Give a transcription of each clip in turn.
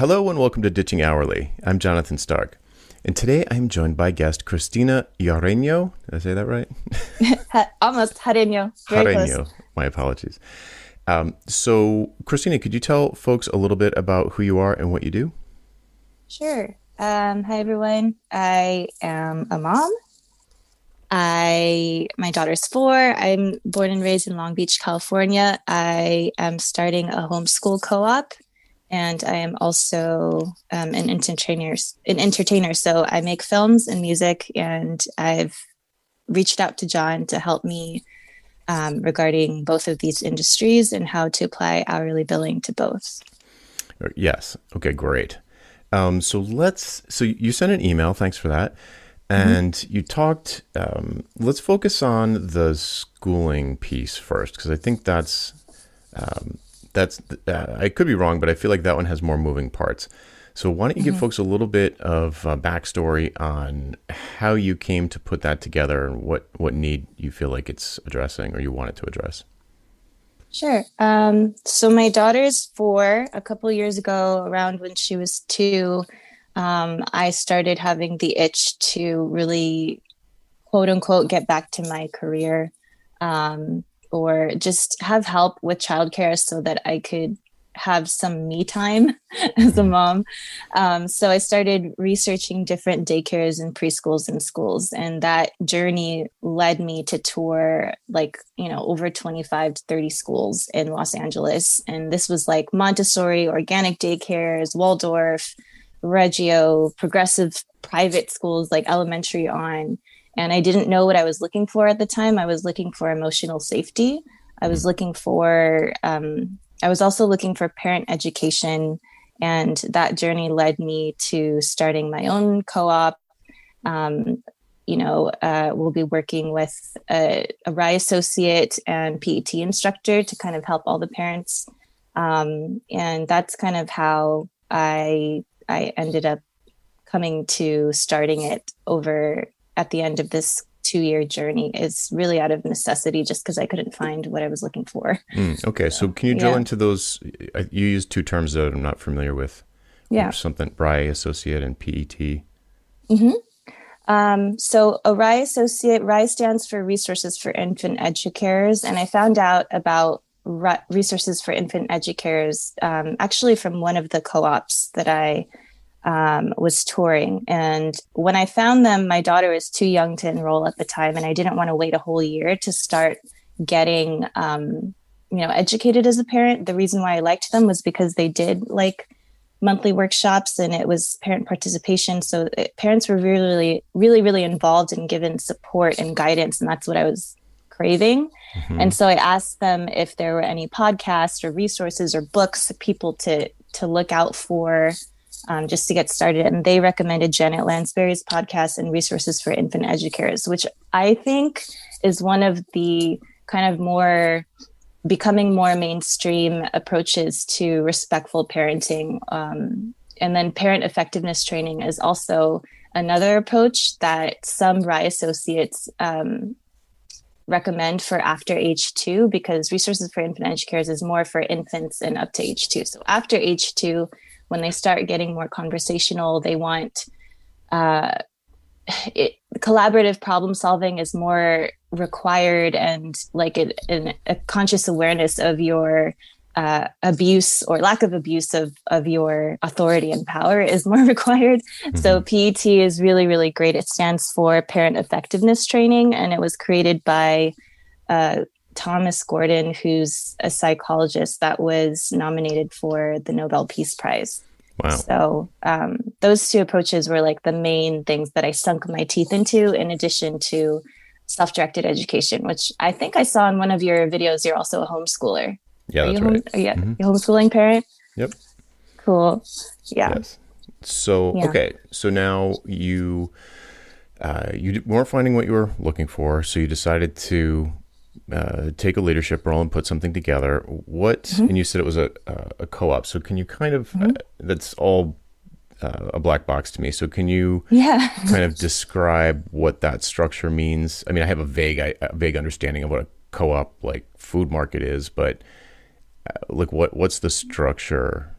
Hello and welcome to Ditching Hourly. I'm Jonathan Stark. And today I'm joined by guest Cristina Jareño. Did I say that right? Almost Jareño. Very close. Jareño. My apologies. So, Cristina, could you tell folks a little bit about who you are and what you do? Sure. Hi everyone. I am a mom. My daughter's 4. I'm born and raised in Long Beach, California. I am starting a homeschool co-op, and I am also an entertainer. So I make films and music, and I've reached out to John to help me regarding both of these industries and how to apply hourly billing to both. Yes. Okay, great. So you sent an email. Thanks for that. Mhm. And you talked, let's focus on the schooling piece first, because I think I could be wrong, but I feel like that one has more moving parts. So why don't you give Mhm. folks a little bit of backstory on how you came to put that together and what need you feel like it's addressing or you want it to address? Sure. So my daughter's 4. A couple years ago, around when she was 2, I started having the itch to really, quote unquote, get back to my career, or just have help with childcare so that I could have some me time as a Hmm. mom. So I started researching different daycares and preschools and schools, and that journey led me to tour over 25 to 30 schools in Los Angeles. And this was like Montessori, organic daycares, Waldorf, Reggio, progressive private schools like elementary on. And I didn't know what I was looking for at the time. I was looking for emotional safety. I was looking for I was also looking for parent education, and that journey led me to starting my own co-op. Um, we'll be working with a RI associate and PET instructor to kind of help all the parents, and that's kind of how I ended up coming to starting it over at the end of this 2-year journey. Is really out of necessity, just because I couldn't find what I was looking for. Okay, so So can you drill yeah. into those? You used two terms that I'm not familiar with. Yeah. Something BRI associate and PET. hmm so a RI associate, RI stands for Resources for Infant Educators, and I found out about Resources for Infant Educators actually from one of the co-ops that I was touring. And when I found them, my daughter was too young to enroll at the time, and I didn't want to wait a whole year to start getting, educated as a parent. The reason why I liked them was because they did like monthly workshops, and it was parent participation. So parents were really, really, really involved and given support and guidance, and that's what I was craving. Hmm. And so I asked them if there were any podcasts or resources or books, people to look out for, just to get started. And they recommended Janet Lansbury's podcast and Resources for Infant Educators, which I think is one of the kind of more becoming more mainstream approaches to respectful parenting. And then parent effectiveness training is also another approach that some RI associates recommend for after age 2, because Resources for Infant Educators is more for infants and up to age 2. So after age 2, when they start getting more conversational, they want uh, collaborative problem solving is more required, and like a conscious awareness of your abuse or lack of abuse of your authority and power is more required. So Hmm. PET is really, really great. It stands for Parent Effectiveness Training, and it was created by uh, Thomas Gordon, who's a psychologist that was nominated for the Nobel Peace Prize. Wow. So those two approaches were like the main things that I sunk my teeth into, in addition to self-directed education, which I think I saw in one of your videos. You're also a homeschooler. Yeah, Are you that's right. Are you Hmm. a homeschooling parent? Yep. Cool. Yeah. Yes. So Yeah. okay. So now you weren't finding what you were looking for, so you decided to take a leadership role and put something together. What? hmm And you said it was a co-op. So can you kind of hmm that's all a black box to me. So can you Yeah. kind of describe what that structure means? I mean, I have a vague understanding of what a co-op like food market is, but like what's the structure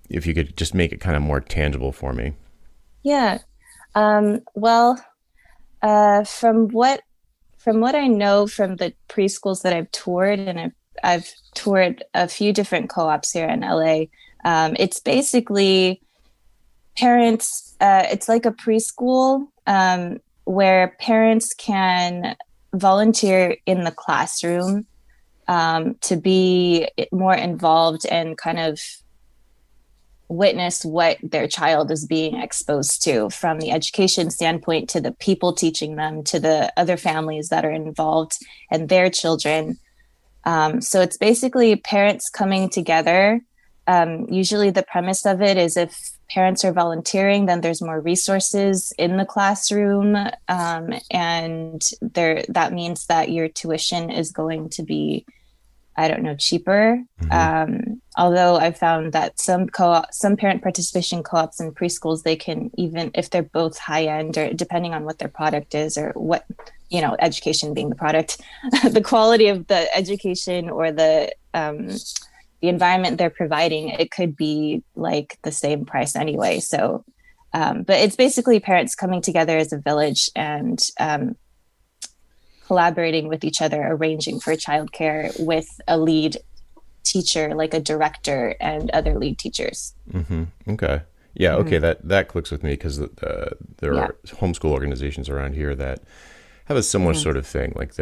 if you could just make it kind of more tangible for me. Yeah. Well, from what I know from the preschools that I've toured, and I've toured a few different co-ops here in LA. It's basically parents. It's like a preschool where parents can volunteer in the classroom to be more involved and kind of witness what their child is being exposed to, from the education standpoint to the people teaching them to the other families that are involved and their children. So it's basically parents coming together. Usually the premise of it is if parents are volunteering, then there's more resources in the classroom. And that means that your tuition is going to be, I don't know, cheaper. Although I've found that some parent participation co-ops and preschools, they can, even if they're both high end, or depending on what their product is or what, education being the product, the quality of the education or the environment they're providing, it could be like the same price anyway. So, but it's basically parents coming together as a village and collaborating with each other, arranging for childcare with a lead teacher, like a director and other lead teachers. Okay. Yeah. Okay. That clicks with me, because there are homeschool organizations around here that have a similar sort of thing. Like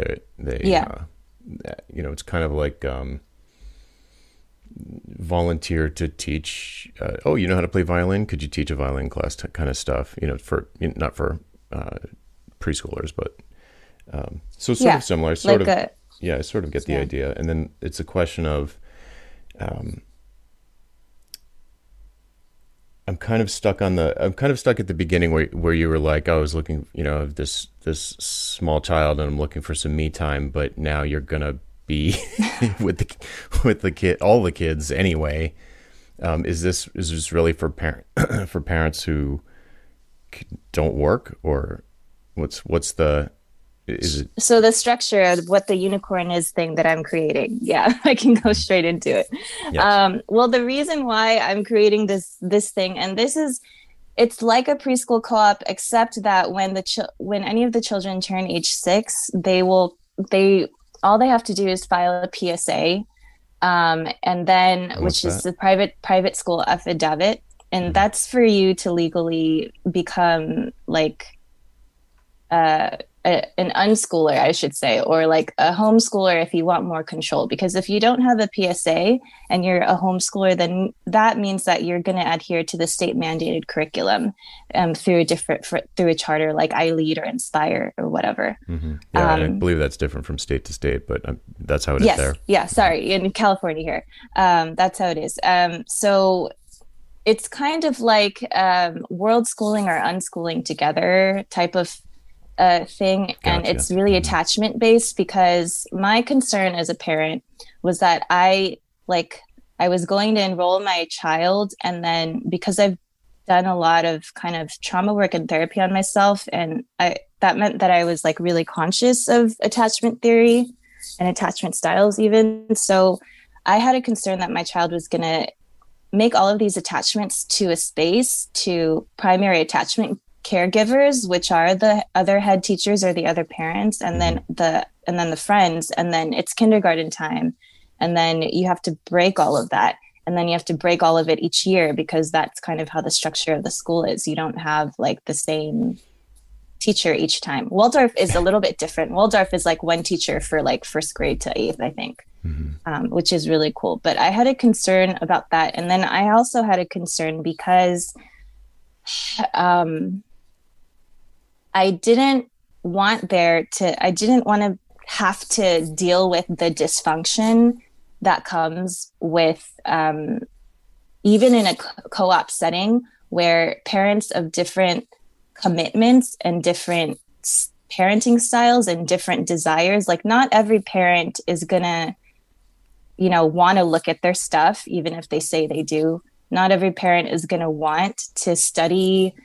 it's kind of like volunteer to teach. Oh, you know how to play violin? Could you teach a violin class? Kind of stuff. For not for preschoolers, but so it's sort of similar. I sort of get the idea. And then it's a question of I'm kind of stuck at the beginning where you were like, I was looking, this small child, and I'm looking for some me time, but now you're gonna be with the kid, all the kids anyway. Is this really for parents who don't work, or what's the is it? So the structure of what the unicorn is thing that I'm creating. Yeah, I can go straight into it. Yes. Well, the reason why I'm creating this thing, and it's like a preschool co-op, except that when any of the children turn age 6, all they have to do is file a PSA, and then which is the private school affidavit, and that's for you to legally become like an unschooler, I should say, or like a homeschooler if you want more control. Because if you don't have a PSA and you're a homeschooler, then that means that you're going to adhere to the state mandated curriculum through a charter like iLead or Inspire or whatever. Yeah, I believe that's different from state to state, but that's how it is there. Yeah, sorry, in California here, that's how it is. So it's kind of like world schooling or unschooling together type of thing. Gotcha. And it's really attachment based, because my concern as a parent was that I was going to enroll my child, and then because I've done a lot of kind of trauma work and therapy on myself, and that meant that I was like really conscious of attachment theory and attachment styles even. So I had a concern that my child was going to make all of these attachments to a space, to primary attachment caregivers, which are the other head teachers or the other parents, and then the friends, and then it's kindergarten time, and then you have to break all of that, and then you have to break all of it each year, because that's kind of how the structure of the school is. You don't have like the same teacher each time. Waldorf is a little bit different. Waldorf is like one teacher for like first grade to 8th, I think, which is really cool. But I had a concern about that, and then I also had a concern because I didn't want to have to deal with the dysfunction that comes with even in a co-op setting, where parents of different commitments and different parenting styles and different desires, like not every parent is gonna, want to look at their stuff, even if they say they do. Not every parent is gonna want to study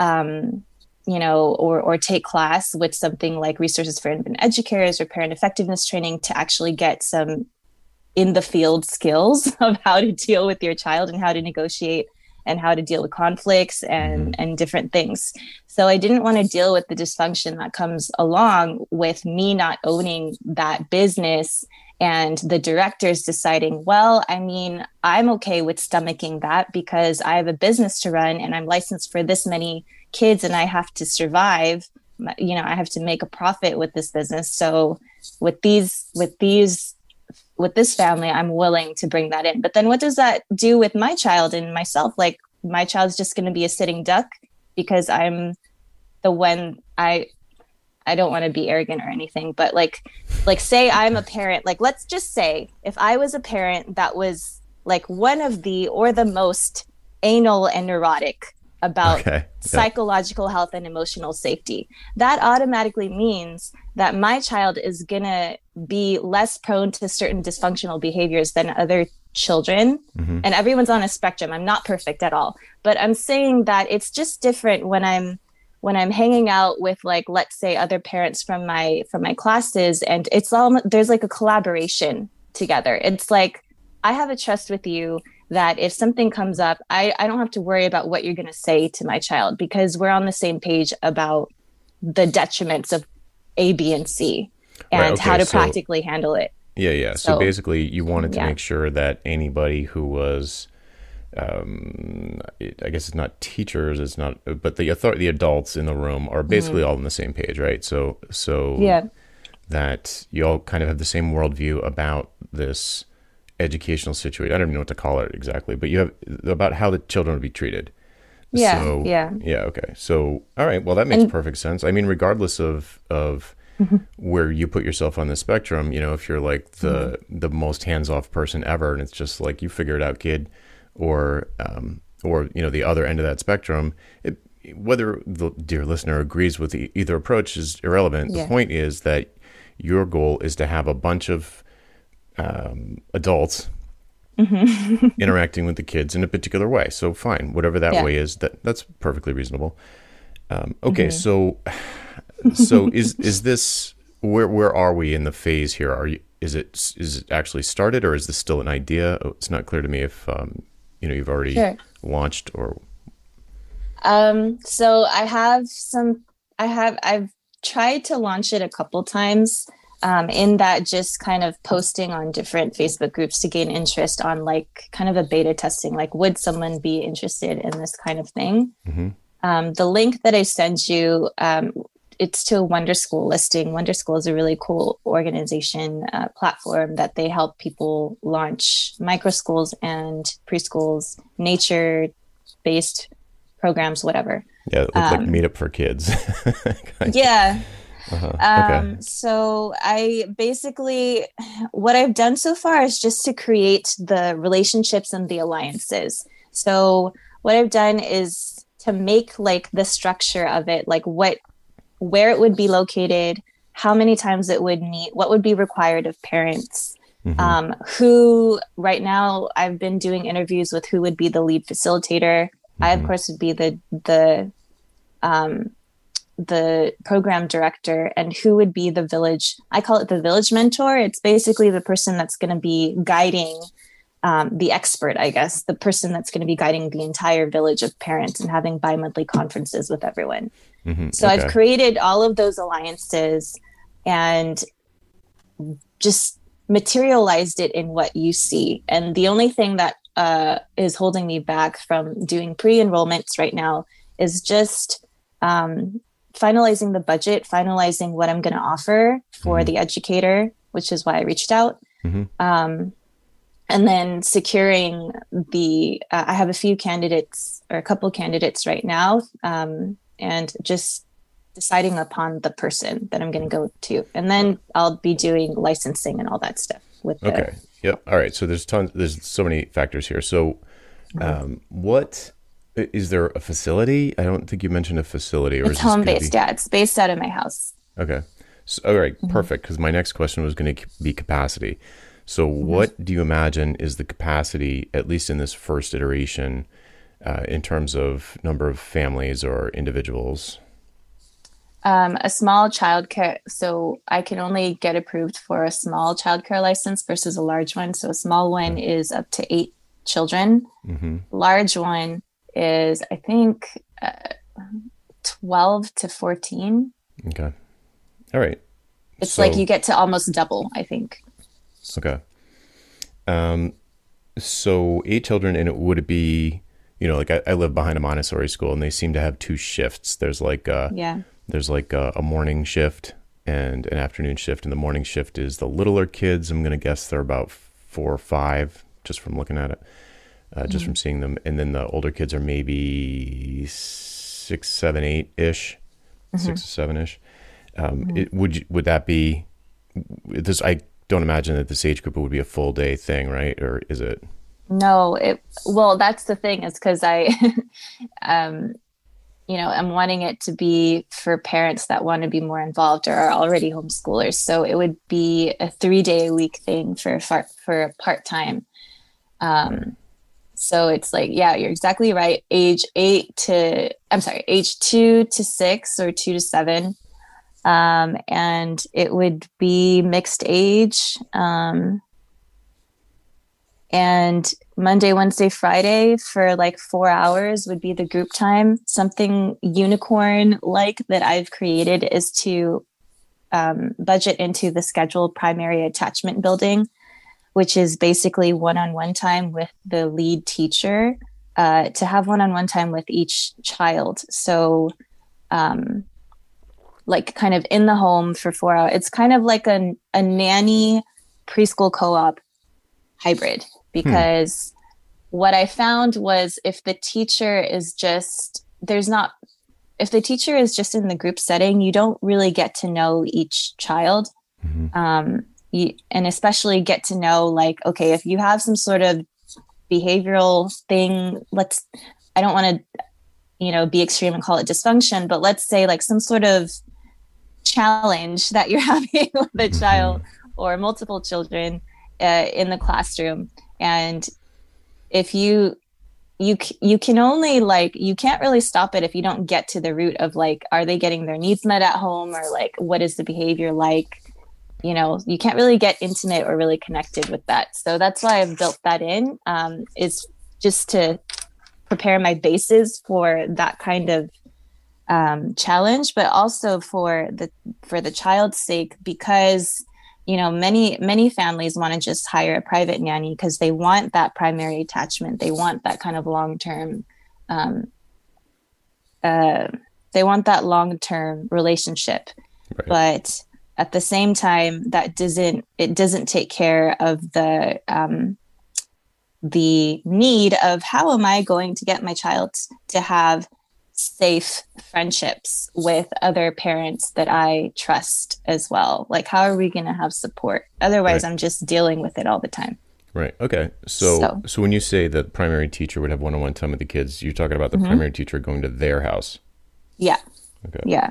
or take class with something like Resources for Infant Educators or parent effectiveness training to actually get some in the field skills of how to deal with your child and how to negotiate and how to deal with conflicts Mm-hmm. and different things. So I didn't want to deal with the dysfunction that comes along with me not owning that business and the directors deciding, well, I mean, I'm okay with stomaching that because I have a business to run and I'm licensed for this many kids and I have to survive. You know, I have to make a profit with this business. So with this family, I'm willing to bring that in. But then what does that do with my child and myself? Like my child's just going to be a sitting duck because I'm the one I don't want to be arrogant or anything, but like say I'm a parent, like let's just say if I was a parent that was like one of the or the most anal and neurotic about Okay. Yeah. psychological health and emotional safety, that automatically means that my child is going to be less prone to certain dysfunctional behaviors than other children. Mm-hmm. And everyone's on a spectrum. I'm not perfect at all, but I'm saying that it's just different when I'm hanging out with like let's say other parents from my classes and it's all there's like a collaboration together. It's like I have a trust with you that if something comes up, I don't have to worry about what you're going to say to my child because we're on the same page about the detriments of A, B, and C and Right. Okay. how to So practically handle it. yeah, yeah. So So, basically, you wanted to yeah. make sure that anybody who was, I guess it's not teachers, it's not, but the adults in the room are basically all on the same page, right? So Yeah. that you all kind of have the same worldview about this educational situation. I don't even know what to call it exactly, but you have about how the children would be treated. Yeah. So Yeah. yeah, okay. So all right, well that makes And perfect sense. I mean, regardless of where you put yourself on the spectrum, you know, if you're like the most hands-off person ever and it's just like you figure it out, kid, or you know the other end of that spectrum, whether the dear listener agrees with either approach is irrelevant. The yeah. point is that your goal is to have a bunch of adults interacting with the kids in a particular way. So fine, whatever that Yeah. way is, that's perfectly reasonable. Okay, so is this where are we in the phase here? Are you is it actually started or is this still an idea? Oh, it's not clear to me if you know you've already Sure. launched or So I've tried to launch it a couple times, in that just kind of posting on different Facebook groups to gain interest on like kind of a beta testing, like would someone be interested in this kind of thing? mm-hmm, The link that I sent you, it's to a Wonder School listing. Wonder School is a really cool organization platform that they help people launch micro schools and preschools, nature based programs, whatever. yeah, it looked like Meetup for Kids. Yeah. Okay. So I basically, what I've done so far is just to create the relationships and the alliances. So what I've done is to make like the structure of it, like where it would be located, how many times it would meet, what would be required of parents, who right now I've been doing interviews with who would be the lead facilitator. I of course would be the program director and who would be the village. I call it the village mentor. It's basically the person that's going to be guiding the expert, I guess, the person that's going to be guiding the entire village of parents and having bi-monthly conferences with everyone. So I've Okay. created all of those alliances and just materialized it in what you see. And the only thing that is holding me back from doing pre-enrollments right now is just finalizing the budget, finalizing what I'm going to offer for the educator, which is why I reached out. And then securing I have a few candidates or a couple candidates right now, and just deciding upon the person that I'm going to go to. And then I'll be doing licensing and all that stuff with the. Okay. Yep. All right. So there's so many factors here. So, what is there a facility? I don't think you mentioned a facility, or It's is this home going to based. be Yeah, it's based out of my house. okay? So, all right, perfect. Because my next question was going to be capacity. So, what do you imagine is the capacity, at least in this first iteration, in terms of number of families or individuals? A small childcare. So I can only get approved for a small childcare license versus a large one. So a small one is up to 8 children. Large one is, I think, 12 to 14. Okay. All right. It's like you So, get to almost double, I think. okay. Um, so 8 children, and would it be, like I live behind a Montessori school, and they seem to have two shifts. Yeah. There's like a morning shift and an afternoon shift, and the morning shift is the littler kids. I'm gonna guess they're about 4 or 5, just from looking at it, just Mhm. from seeing them, and then the older kids are maybe 6, 7, 8 ish, Mhm. 6 or 7 ish. Mhm. Would that be this? I don't imagine that this age group would be a full day thing, right? Or is it? No, well, that's the thing is because I, um, I'm wanting it to be for parents that want to be more involved or are already homeschoolers. So it would be a 3 day a week thing for a part time. Right. Um, so it's like, yeah, you're exactly right. Age 2 to 6 or 2 to 7. And it would be mixed age. And Monday, Wednesday, Friday for like 4 hours would be the group time. Something unicorn like that I've created is to budget into the scheduled primary attachment building, which is basically one on one time with the lead teacher, to have one on one time with each child. So, um, like, kind of in the home for 4 hours. It's kind of like a nanny preschool co op hybrid, Hmm. because what I found was if the teacher is just in the group setting, you don't really get to know each child. Hmm. And especially get to know, like, okay, if you have some sort of behavioral thing, I don't want to, be extreme and call it dysfunction, but let's say like some sort of challenge that you're having with a Hmm. child or multiple children in the classroom. And if you can only, like, you can't really stop it if you don't get to the root of, like, are they getting their needs met at home, or like what is the behavior like. You can't really get intimate or really connected with that. So that's why I've built that in, is just to prepare my bases for that kind of challenge, but also for the child's sake, because many families want to just hire a private nanny because they want that primary attachment, they want that kind of long term, um, uh, they want that long term relationship. Right. But at the same time, it doesn't take care of the need of, how am I going to get my child to have safe friendships with other parents that I trust as well? Like, how are we going to have support? Otherwise, Right. I'm just dealing with it all the time. Right. Okay. So, So, so when you say the primary teacher would have one-on-one time with the kids, you're talking about the mhm. primary teacher going to their house. Yeah, Okay. yeah.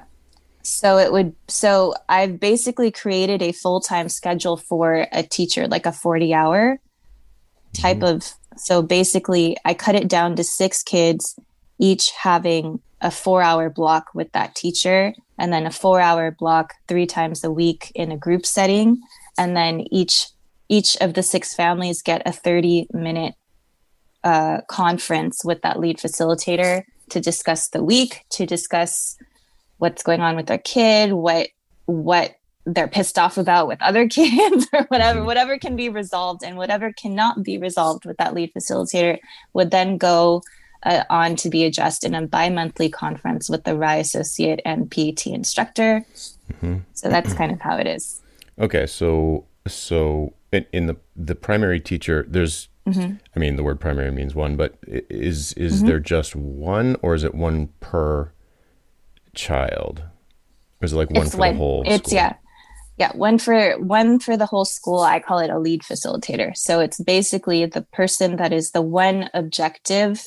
So I've basically created a full-time schedule for a teacher, like a 40-hour type Hmm. of. So basically, I cut it down to 6 kids, each having a 4 hour block with that teacher, and then a 4 hour block 3 times a week in a group setting. And then each of the 6 families get a 30-minute conference with that lead facilitator to discuss the week, to discuss what's going on with their kid, what they're pissed off about with other kids, or Hmm. whatever can be resolved, and whatever cannot be resolved with that lead facilitator would then go on to be addressed in a bi-monthly conference with the RAI associate and PET instructor. Hmm. So that's kind of how it is. Okay. So in the primary teacher, there's, Mm-hmm. I mean, the word primary means one, but is Mm-hmm. there just one, or is it one per child? Or is it like one for the whole It's school? yeah, one for the whole school. I call it a lead facilitator. So it's basically the person that is the one objective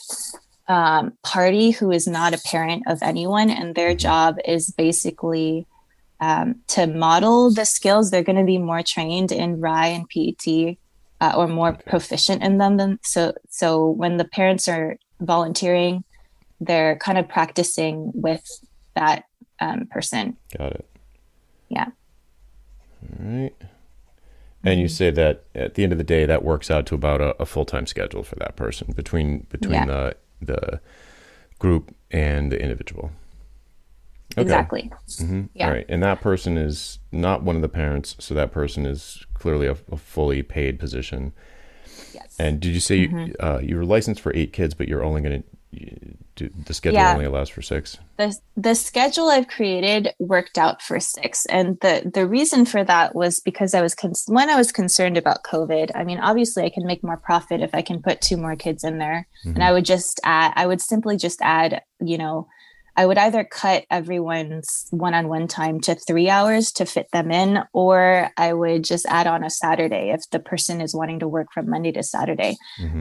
party who is not a parent of anyone, and their Hmm. job is basically to model the skills. They're going to be more trained in RAI and PET, or more Okay. proficient in them. So when the parents are volunteering, they're kind of practicing with that person. Got it. Yeah. All right. And you Mhm. say that at the end of the day, that works out to about a full time schedule for that person between Yeah. the group and the individual. Okay. Exactly. Yeah. All right. And that person is not one of the parents, so that person is clearly a fully paid position. Yes. And did you say you were licensed for 8 kids, but you're only going to do the schedule only allows for 6? The schedule I've created worked out for 6, and the reason for that was because I was concerned about COVID. I mean, obviously, I can make more profit if I can put 2 more kids in there, and I would simply just add, I would either cut everyone's one-on-one time to 3 hours to fit them in, or I would just add on a Saturday if the person is wanting to work from Monday to Saturday.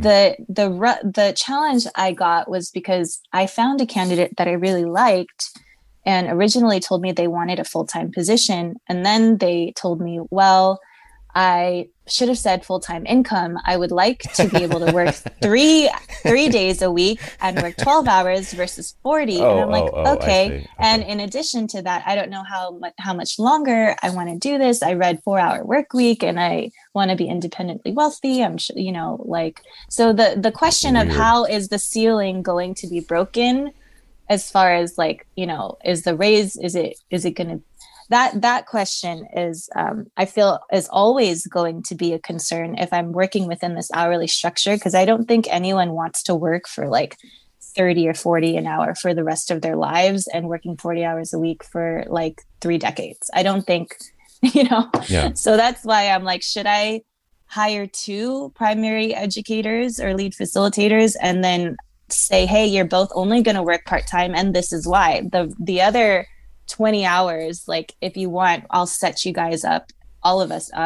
The challenge I got was because I found a candidate that I really liked and originally told me they wanted a full-time position. And then they told me, well, I should have said full-time income. I would like to be able to work three days a week and work 12 hours versus 40. And I'm like, okay. And in addition to that, I don't know how much longer I want to do this. I read 4-hour work week and I want to be independently wealthy. I'm sure, so the question of how is the ceiling going to be broken as far as is the raise, is it going to, that question is, I feel is always going to be a concern if I'm working within this hourly structure, because I don't think anyone wants to work for 30 or 40 an hour for the rest of their lives and working 40 hours a week for 3 decades. I don't think, Yeah. So that's why I'm like, should I hire 2 primary educators or lead facilitators and then say, hey, you're both only going to work part-time and this is why. The other 20 hours, if you want, I'll set you guys up, all of us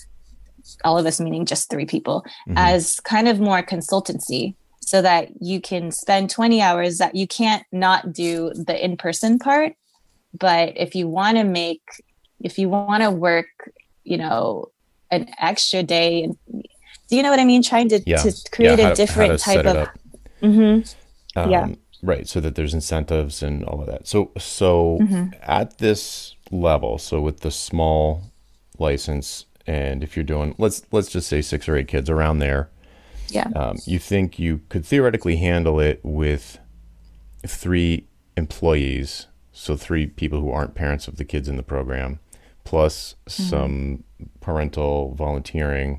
meaning just 3 people, as kind of more consultancy, so that you can spend 20 hours that you can't not do the in-person part. But if you want to work, an extra day, and do you know what I mean? Trying to create a different type of, right, so that there's incentives and all of that. So at this level, so with the small license, and if you're doing, let's just say 6 or 8 kids around there, you think you could theoretically handle it with 3 employees, so 3 people who aren't parents of the kids in the program, plus some parental volunteering.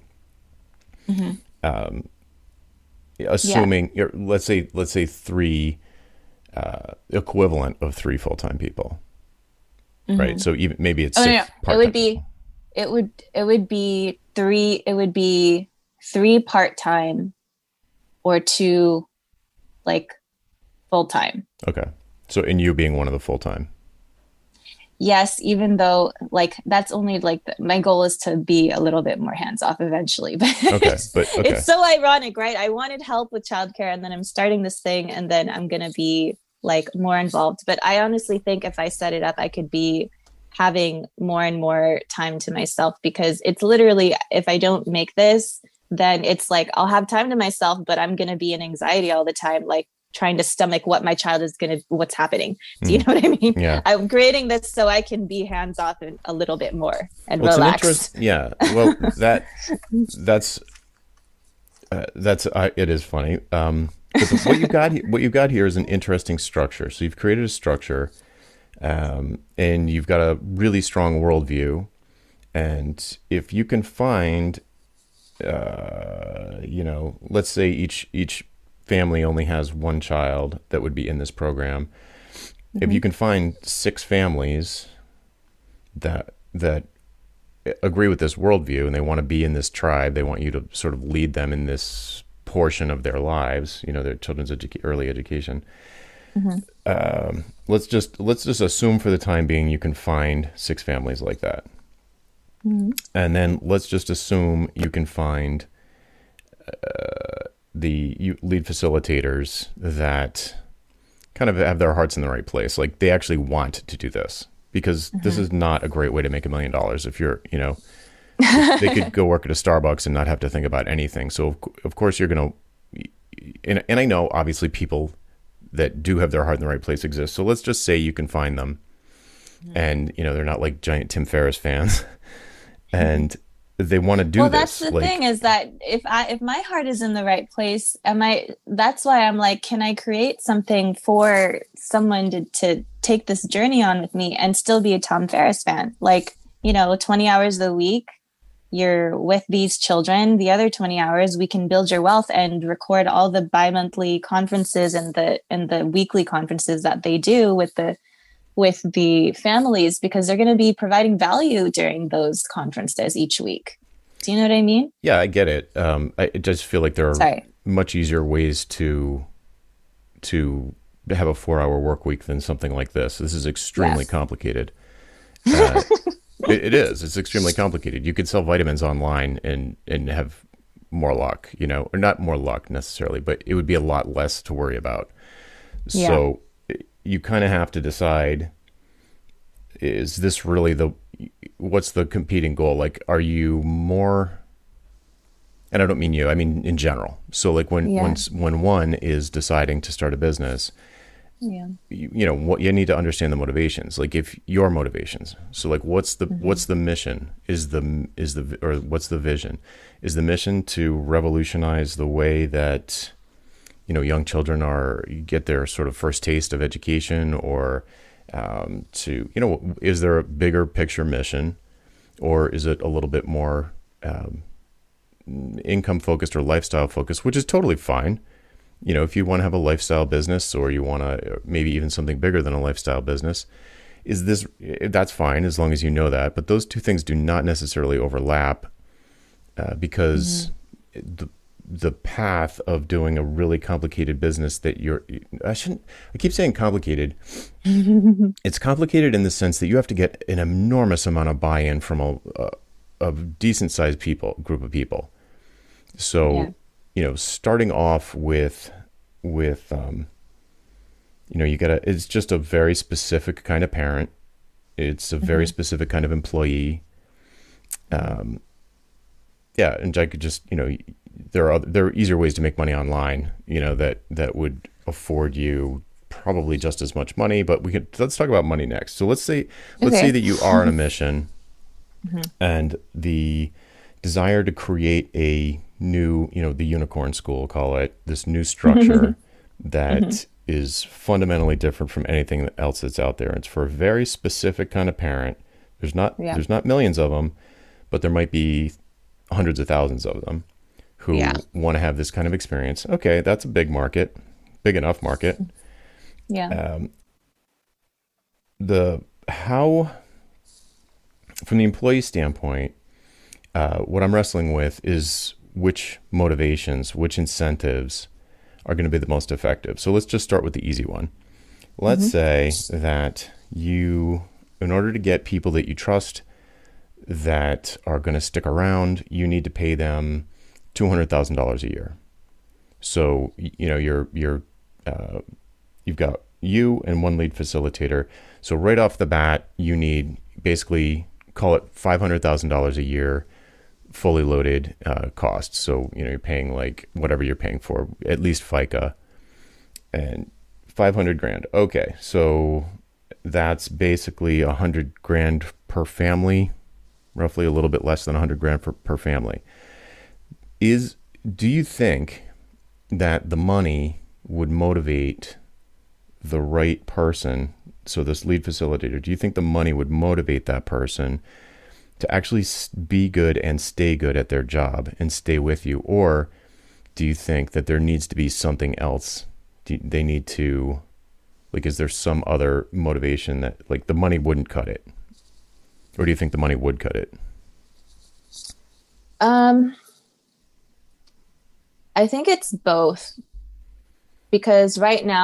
Assuming let's say 3 equivalent of 3 full-time people, right? So even maybe it's 6 part-time. It would be 3. It would be 3 part-time or 2 full-time. Okay. So, and you being one of the full-time. Yes, even though that's only my goal is to be a little bit more hands-off eventually. But it's so ironic, right? I wanted help with childcare and then I'm starting this thing and then I'm going to be more involved. But I honestly think if I set it up, I could be having more and more time to myself, because it's literally, if I don't make this, then it's I'll have time to myself, but I'm going to be in anxiety all the time, trying to stomach what's happening. Do you know what I mean? Yeah. I'm creating this so I can be hands off a little bit more and relax. Well, that's it is funny. But what you got here is an interesting structure. So you've created a structure, and you've got a really strong worldview. And if you can find, let's say each family only has 1 child that would be in this program. If you can find 6 families that agree with this worldview and they want to be in this tribe, they want you to sort of lead them in this portion of their lives, their children's early education. Let's just assume for the time being you can find 6 families like that. And then let's just assume you can find the lead facilitators that kind of have their hearts in the right place. They actually want to do this, because this is not a great way to make $1 million. If you're, they could go work at a Starbucks and not have to think about anything. So of course you're going to, and I know obviously people that do have their heart in the right place exist. So let's just say you can find them and, they're not giant Tim Ferriss fans. And they want to do Well, that's this. the thing, Like, is that if my heart is in the right place, that's why I'm like, can I create something for someone to take this journey on with me and still be a Tom Ferris fan? Like, 20 hours a week, you're with these children. The other 20 hours, we can build your wealth and record all the bi-monthly conferences and the weekly conferences that they do with the families, because they're going to be providing value during those conferences each week. Do you know what I mean? yeah, I get it. I just feel like there are Sorry. much easier ways to have a 4-hour work week than something like this. This is extremely Yes. complicated. Uh, it is. It's extremely complicated. You could sell vitamins online and have more luck, or not more luck necessarily, but it would be a lot less to worry about. Yeah. So you kind of have to decide, is this really what's the competing goal? Like, are you more, and I don't mean you, I mean in general. So like Yeah. when one is deciding to start a business, Yeah. what you need to understand the motivations, like if your motivations. So like Mm-hmm. what's the mission, or what's the vision? Is the mission to revolutionize the way that young children get their sort of first taste of education, or is there a bigger picture mission, or is it a little bit more income focused or lifestyle focused, which is totally fine. If you want to have a lifestyle business, or you want to maybe even something bigger than a lifestyle business, that's fine as long as you know that. But those two things do not necessarily overlap, because Mm-hmm. the path of doing a really complicated business I keep saying complicated. It's complicated in the sense that you have to get an enormous amount of buy-in from a decent sized group of people. Yeah. So, starting off with it's just a very specific kind of parent. It's a very Mm-hmm. specific kind of employee. Um, yeah, and I could just, there are easier ways to make money online, that would afford you probably just as much money, but let's talk about money next. So let's say Okay. that you are on a mission, Mm-hmm. and the desire to create a new, the unicorn school, call it, this new structure Mm-hmm. that is fundamentally different from anything else that's out there. It's for a very specific kind of parent. There's not Yeah. there's not millions of them, but there might be hundreds of thousands of them who Yeah. want to have this kind of experience. Okay, that's a big market, big enough market. Yeah. Um, the how From the employee standpoint, what I'm wrestling with is which motivations, which incentives are going to be the most effective. So let's just start with the easy one. Let's Mm-hmm. say that in order to get people that you trust that are going to stick around, you need to pay them $200,000 a year. So you've got you and one lead facilitator. So right off the bat, you need, basically, call it $500,000 a year, fully loaded costs. So you're paying like whatever you're paying for, at least FICA, and 500 grand. Okay, so that's basically 100 grand per family, roughly a little bit less than 100 grand per family. Do you think that the money would motivate the right person? So this lead facilitator, do you think the money would motivate that person to actually be good and stay good at their job and stay with you? Or do you think that there needs to be something else? They need to, like, is there some other motivation that, like, the money wouldn't cut it? Or do you think the money would cut it? Um, I think it's both, because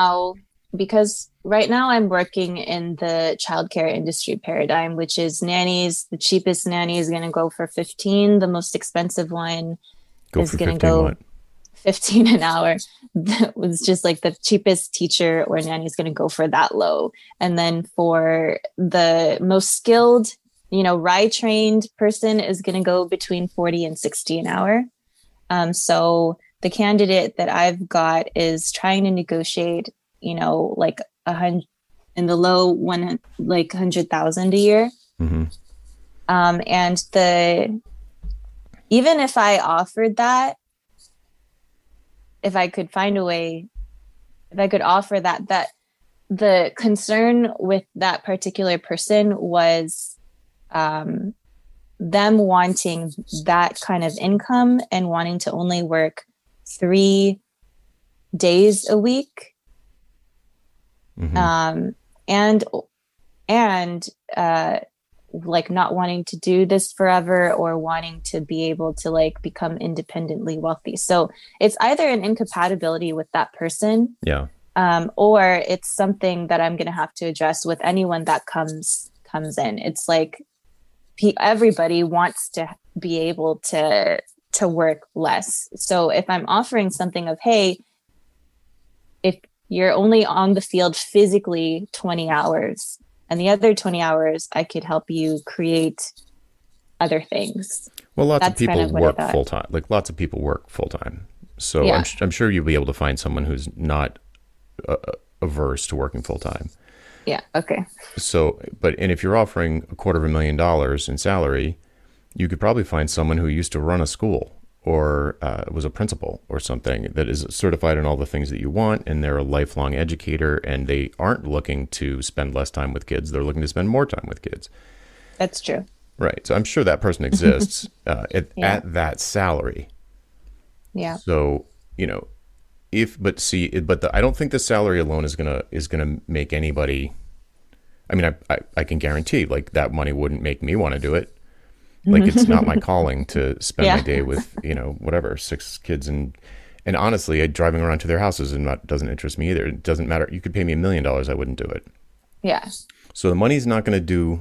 right now I'm working in the childcare industry paradigm, which is nannies. The cheapest nanny is going to go for 15. The most expensive one Go is for going to 15 go what? 15 an hour. That was just like the cheapest teacher or nanny is going to go for that low. And then for the most skilled, ride trained person is going to go between 40 and 60 an hour. So the candidate that I've got is trying to negotiate, like 100, in the low one, like 100,000 a year. Mm-hmm. And even if I offered that, if I could find a way, if I could offer that, that the concern with that particular person was them wanting that kind of income and wanting to only work 3 days a week. And like not wanting to do this forever or wanting to be able to like become independently wealthy. So it's either an incompatibility with that person, or it's something that I'm going to have to address with anyone that comes in. It's like everybody wants to be able to work less. So if I'm offering something of, hey, if you're only on the field physically 20 hours, and the other 20 hours, I could help you create other things. Well, lots of people work full time. Like lots of people work full time. So I'm sure you'll be able to find someone who's not averse to working full time. Yeah. Okay. So, and if you're offering $250,000 in salary, you could probably find someone who used to run a school or was a principal or something that is certified in all the things that you want, and they're a lifelong educator, and they aren't looking to spend less time with kids. They're looking to spend more time with kids. That's true. Right. So I'm sure that person exists at that salary. Yeah. So, I don't think the salary alone is gonna make anybody. I mean, I can guarantee like that money wouldn't make me want to do it. Like it's not my calling to spend my day with, 6 kids and honestly, driving around to their houses doesn't interest me either. It doesn't matter. You could pay me $1 million. I wouldn't do it. Yeah. So the money's not going to,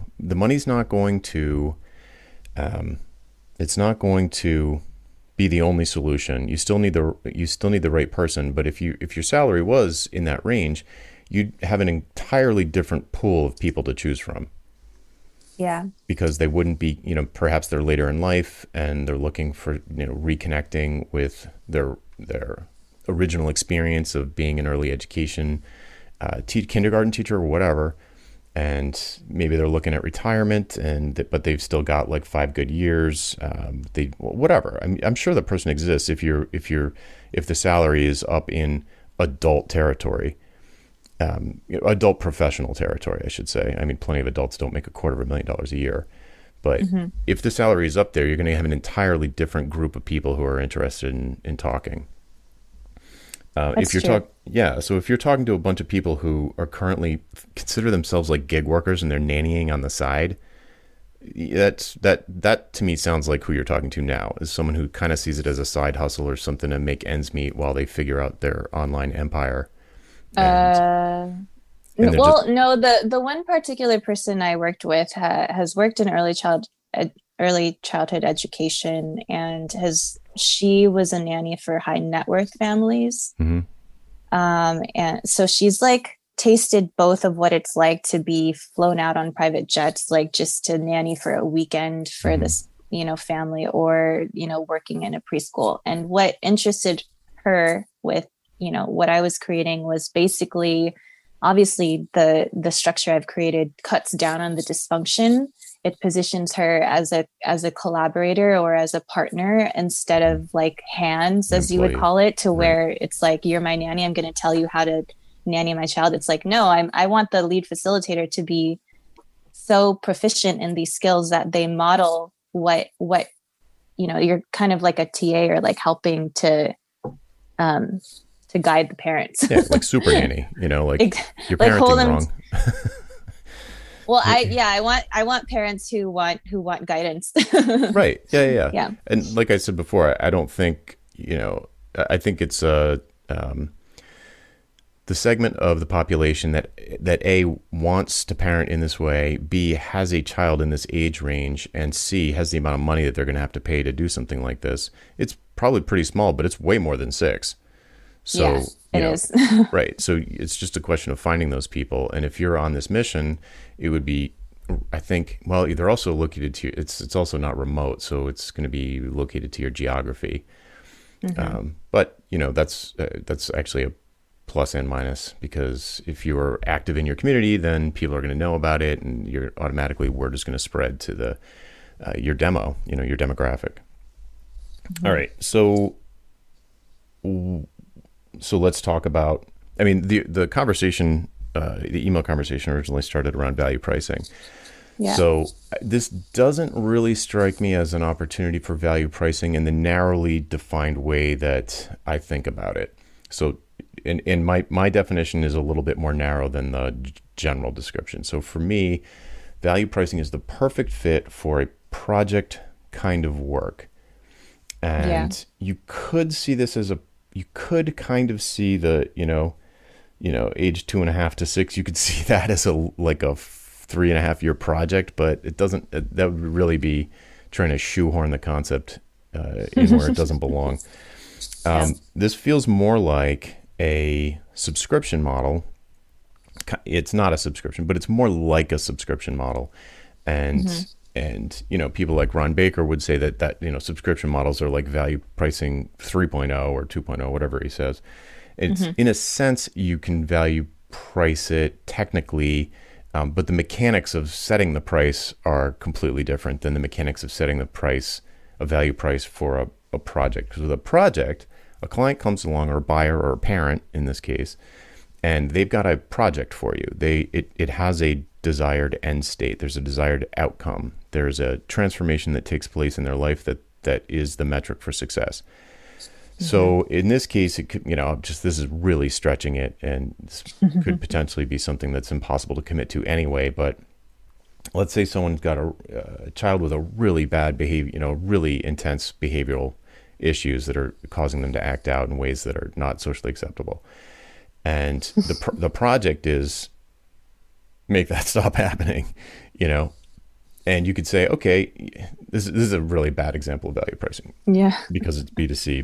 it's not going to be the only solution. You still need the right person. But if your salary was in that range, you'd have an entirely different pool of people to choose from. Yeah. Because they wouldn't be, perhaps they're later in life and they're looking for, reconnecting with their original experience of being an early education kindergarten teacher or whatever. And maybe they're looking at retirement but they've still got like 5 good years. Whatever. I'm sure the person exists if the salary is up in adult territory. Adult professional territory, I should say. I mean, plenty of adults don't make $250,000 a year. But if the salary is up there, you're going to have an entirely different group of people who are interested in talking. If you're so if you're talking to a bunch of people who are currently consider themselves like gig workers and they're nannying on the side, that to me sounds like who you're talking to now, is someone who kind of sees it as a side hustle or something to make ends meet while they figure out their online empire. No, the one particular person I worked with has worked in early childhood education, and she was a nanny for high net worth families. And so she's like tasted both of what it's like to be flown out on private jets, like just to nanny for a weekend for this, family, or, working in a preschool. And what interested her with what I was creating was basically, obviously the structure I've created cuts down on the dysfunction. It positions her as a collaborator or as a partner instead of like hands, as you would call it, to where it's like, you're my nanny, I'm going to tell you how to nanny my child. It's like, no, I want the lead facilitator to be so proficient in these skills that they model what you're kind of like a TA, or like helping to guide the parents. Yeah, like super nanny, like you're parenting wrong. Well, I want parents who want guidance. Right. Yeah. And like I said before, I don't think, I think it's the segment of the population that A, wants to parent in this way, B, has a child in this age range, and C, has the amount of money that they're going to have to pay to do something like this. It's probably pretty small, but it's way more than 6. So, it is. Right. So it's just a question of finding those people. And if you're on this mission, it would be, I think, well, they're also located to, it's also not remote. So it's going to be located to your geography. But, that's actually a plus and minus, because if you're active in your community, then people are going to know about it, and you're automatically, word is going to spread to your demo, your demographic. All Mhm. right. So let's talk about. I mean, the conversation, the email conversation originally started around value pricing. Yeah. So this doesn't really strike me as an opportunity for value pricing in the narrowly defined way that I think about it. So, in my definition is a little bit more narrow than the general description. So for me, value pricing is the perfect fit for a project kind of work. Yeah. And you could see this as a, you could kind of see the, age 2.5 to 6, you could see that as a, like a 3.5 year project, but it doesn't, that would really be trying to shoehorn the concept in where it doesn't belong. Yeah. This feels more like a subscription model. It's not a subscription, but it's more like a subscription model. Hmm. And people like Ron Baker would say that subscription models are like value pricing 3.0 or 2.0, whatever he says. It's, Hmm. in a sense, you can value price it technically, but the mechanics of setting the price are completely different than the mechanics of setting the price, a value price for a project. Because with a project, a client comes along, or a buyer or a parent in this case, and they've got a project for you. It has a desired end state. There's a desired outcome. There's a transformation that takes place in their life that is the metric for success. Hmm. So in this case, it could, just, this is really stretching it, and this could potentially be something that's impossible to commit to anyway. But let's say someone's got a child with a really bad behavior, really intense behavioral issues that are causing them to act out in ways that are not socially acceptable. And the project is make that stop happening, you know. And you could say, okay, this is a really bad example of value pricing Yeah. because it's B2C,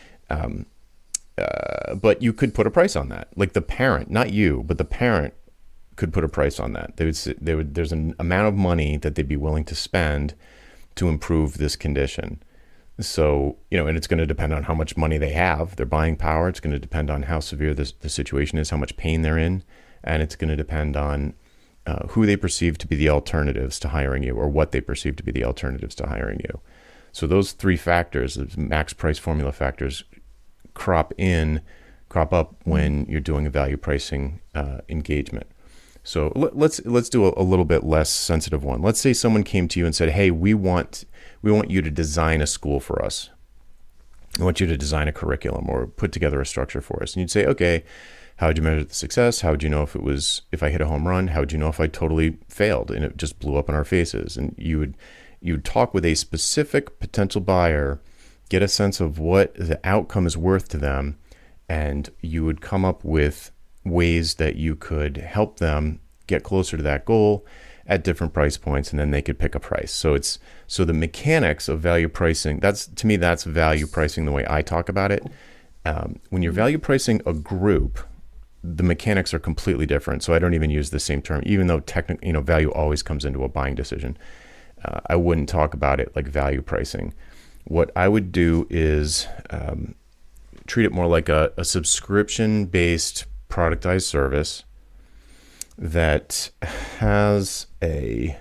but you could put a price on that. Like the parent, not you, but the parent could put a price on that. There's an amount of money that they'd be willing to spend to improve this condition. So, and it's going to depend on how much money they have, their buying power. It's going to depend on how severe the situation is, how much pain they're in. And it's going to depend on who they perceive to be the alternatives to hiring you, or what they perceive to be the alternatives to hiring you. So those three factors, the max price formula factors, crop up when you're doing a value pricing engagement. So let's do a little bit less sensitive one. Let's say someone came to you and said, "Hey, we want you to design a school for us. I want you to design a curriculum or put together a structure for us." And you'd say, "Okay, how would you measure the success? How would you know if I hit a home run? How would you know if I totally failed and it just blew up in our faces?" And you would talk with a specific potential buyer, get a sense of what the outcome is worth to them, and you would come up with ways that you could help them get closer to that goal at different price points, and then they could pick a price. So the mechanics of value pricing, to me that's value pricing the way I talk about it. When you're value pricing a group, the mechanics are completely different. So I don't even use the same term, even though technically, value always comes into a buying decision. I wouldn't talk about it like value pricing. What I would do is treat it more like a subscription-based productized service that has a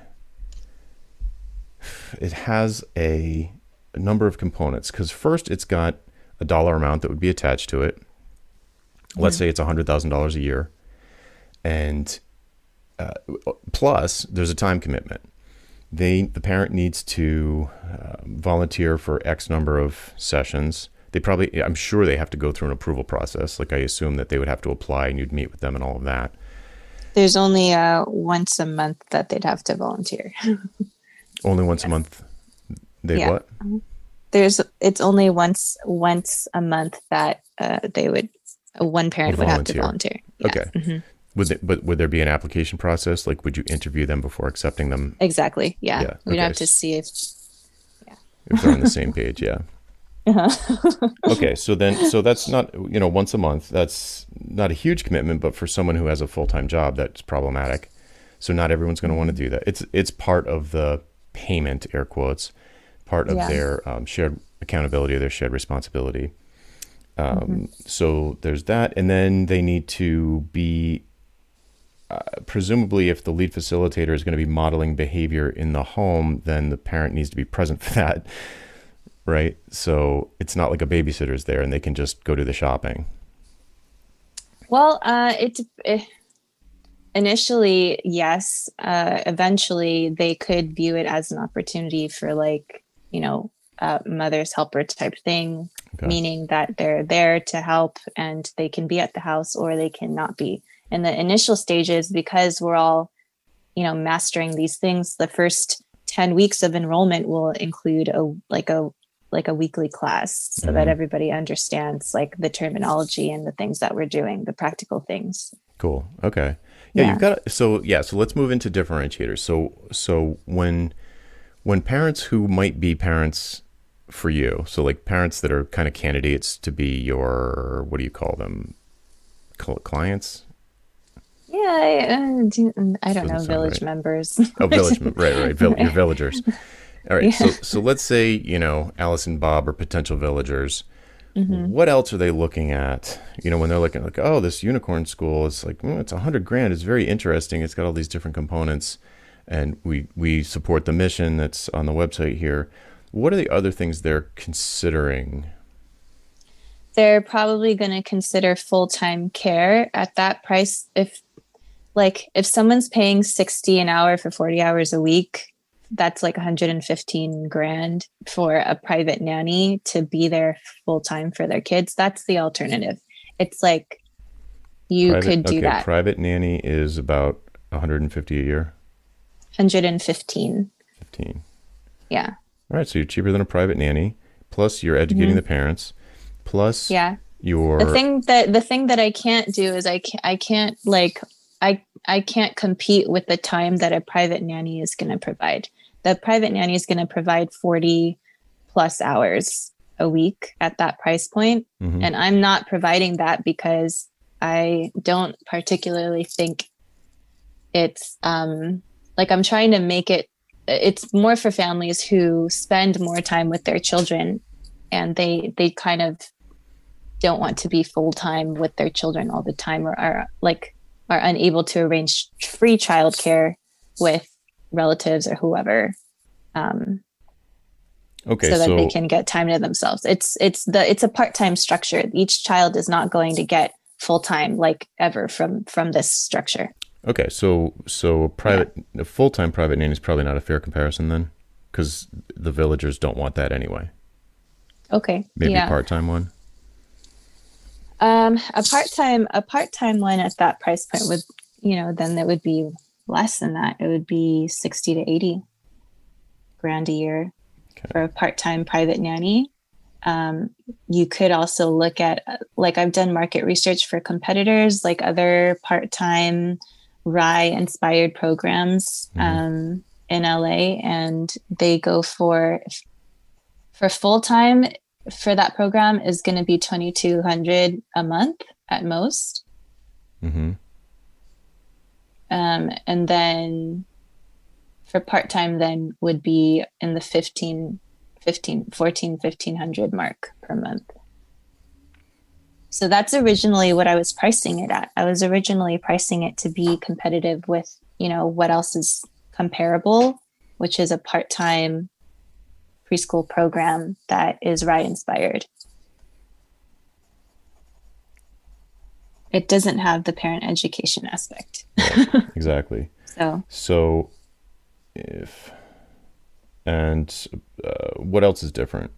number of components. Because first, it's got a dollar amount that would be attached to it. Let's say it's $100,000 a year, and plus there's a time commitment. The parent needs to volunteer for X number of sessions. I'm sure they have to go through an approval process. Like I assume that they would have to apply, and you'd meet with them and all of that. There's only once a month that they'd have to volunteer. Only once a Yes. month. They'd Yeah. what? It's only once a month that they would one A parent would have to volunteer. volunteer. Yeah. Okay. Hmm. Would there be an application process? Like, would you interview them before accepting them? Exactly. Yeah. Yeah. We'd Okay. have to see if If they're on the same page, yeah. yeah. Okay. So that's not, once a month. That's not a huge commitment, but for someone who has a full-time job, that's problematic. So not everyone's going to want to do that. It's part of the payment, air quotes, part of Yeah. their shared accountability, or their shared responsibility. So there's that, and then they need to be presumably, if the lead facilitator is going to be modeling behavior in the home, then the parent needs to be present for that, right? So it's not like a babysitter's there and they can just go do the shopping. Well, initially, yes. Eventually, they could view it as an opportunity for, like, mother's helper type thing, Okay. meaning that they're there to help and they can be at the house or they cannot be. In the initial stages, because we're all, mastering these things, the first 10 weeks of enrollment will include a weekly class so that Hmm. everybody understands like the terminology and the things that we're doing, the practical things. Cool. Okay. Yeah, you've Yeah. got so let's move into differentiators. So when parents who might be parents for you, so like parents that are kind of candidates to be your, what do you call them? Clients? Yeah, I don't Doesn't know, sound village right. members. Oh, right. Your villagers. All right. Yeah. So let's say, Alice and Bob are potential villagers. Hmm. What else are they looking at? When they're looking like, oh, this unicorn school is like, it's 100 grand. It's very interesting. It's got all these different components, and we support the mission that's on the website here. What are the other things they're considering? They're probably going to consider full-time care at that price. If someone's paying 60 an hour for 40 hours a week, that's like 115 grand for a private nanny to be there full time for their kids. That's the alternative. It's like you Private, could do okay, that. private nanny is about 150 a year, 115. 15. Yeah. All right, so you're cheaper than a private nanny. Plus, you're educating Hmm. the parents. Plus, Yeah. The you're thing that the thing that I can't do is I can't like I can't compete with the time that a private nanny is going to provide. The private nanny is going to provide 40 plus hours a week at that price point, mhm. and I'm not providing that because I don't particularly think it's like I'm trying to make it's more for families who spend more time with their children and they kind of don't want to be full time with their children all the time, or are unable to arrange free childcare with relatives or whoever, um, Okay, so that they so can get time to themselves. It's a part time structure. Each child is not going to get full time like ever from this structure. okay, Yeah. a full-time private nanny is probably not a fair comparison then, because the villagers don't want that anyway. Okay. Maybe a Yeah. part-time one. A part time one at that price point would, then it would be less than that. It would be 60 to 80 grand a year Okay. for a part-time private nanny. Um, you could also look at, like, I've done market research for competitors, like other part-time RIE inspired programs Hmm. in LA, and they go for full-time for that program is going to be 2,200 a month at most. Hmm. And then for part-time then would be in the 1,500 mark per month. So that's originally what I was pricing it at. I was originally pricing it to be competitive with, what else is comparable, which is a part-time preschool program that is RIE inspired. It doesn't have the parent education aspect. Right. Exactly. So So if and what else is different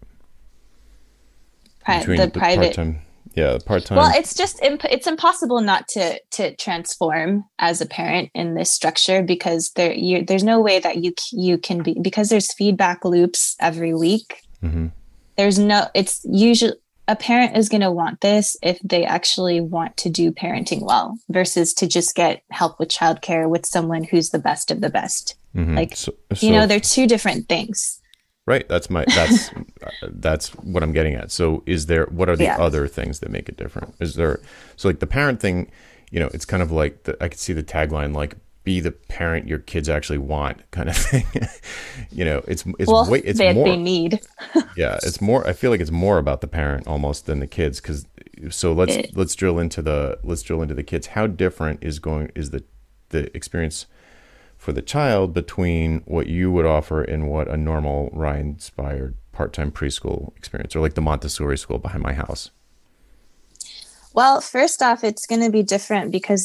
the between the private, part-time? Yeah, well, part-time. it's just it's impossible not to transform as a parent in this structure, because there's no way that you can be, because there's feedback loops every week. Hmm. It's usually a parent is going to want this if they actually want to do parenting well, versus to just get help with childcare with someone who's the best of the best. Hmm. Like, So they're two different things. right, that's what I'm getting at. So what are the Yeah. other things that make it different? Is there, so like the parent thing, it's kind of like I could see the tagline, like, be the parent your kids actually want, kind of thing. Well, It's they more, need yeah, it's more, I feel like it's more about the parent almost than the kids. Cause so it. let's drill into the kids. How different is the experience for the child between what you would offer and what a normal Ryan-inspired part-time preschool experience, or like the Montessori school behind my house? Well, first off, it's going to be different because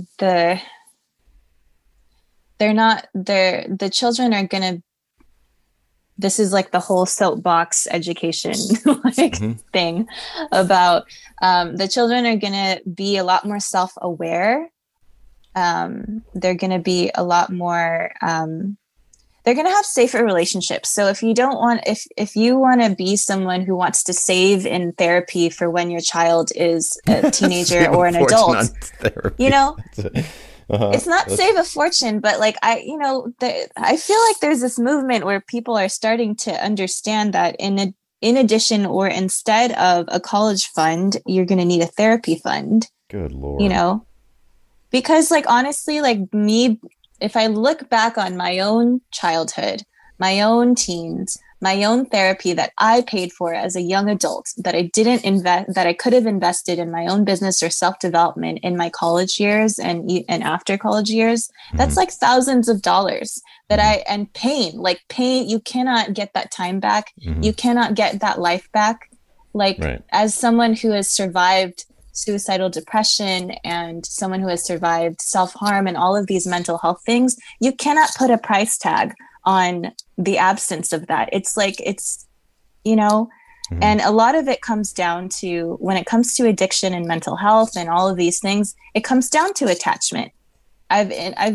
the children are going to, this is like the whole soapbox education like thing about the children are going to be a lot more self-aware. They're going to be a lot more they're going to have safer relationships. So if you don't want, if you want to be someone who wants to save in therapy for when your child is a teenager or an adult, you know, it's not save a fortune, but like I feel like there's this movement where people are starting to understand that in addition or instead of a college fund, you're going to need a therapy fund. Good Lord. You know, because like, honestly, like me, if I look back on my own childhood, my own teens, my own therapy that I paid for as a young adult, that I didn't invest, that I could have invested in my own business or self-development in my college years and after college years, that's like thousands of dollars that and pain, you cannot get that time back. You cannot get that life back. Like as someone who has survived suicidal depression and someone who has survived self-harm and all of these mental health things, you cannot put a price tag on the absence of that. It's like, it's, you know, and a lot of it comes down to, when it comes to addiction and mental health and all of these things, it comes down to attachment. I've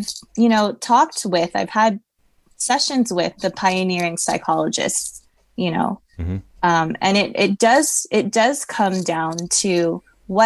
I've had sessions with the pioneering psychologists, you know, and it does come down to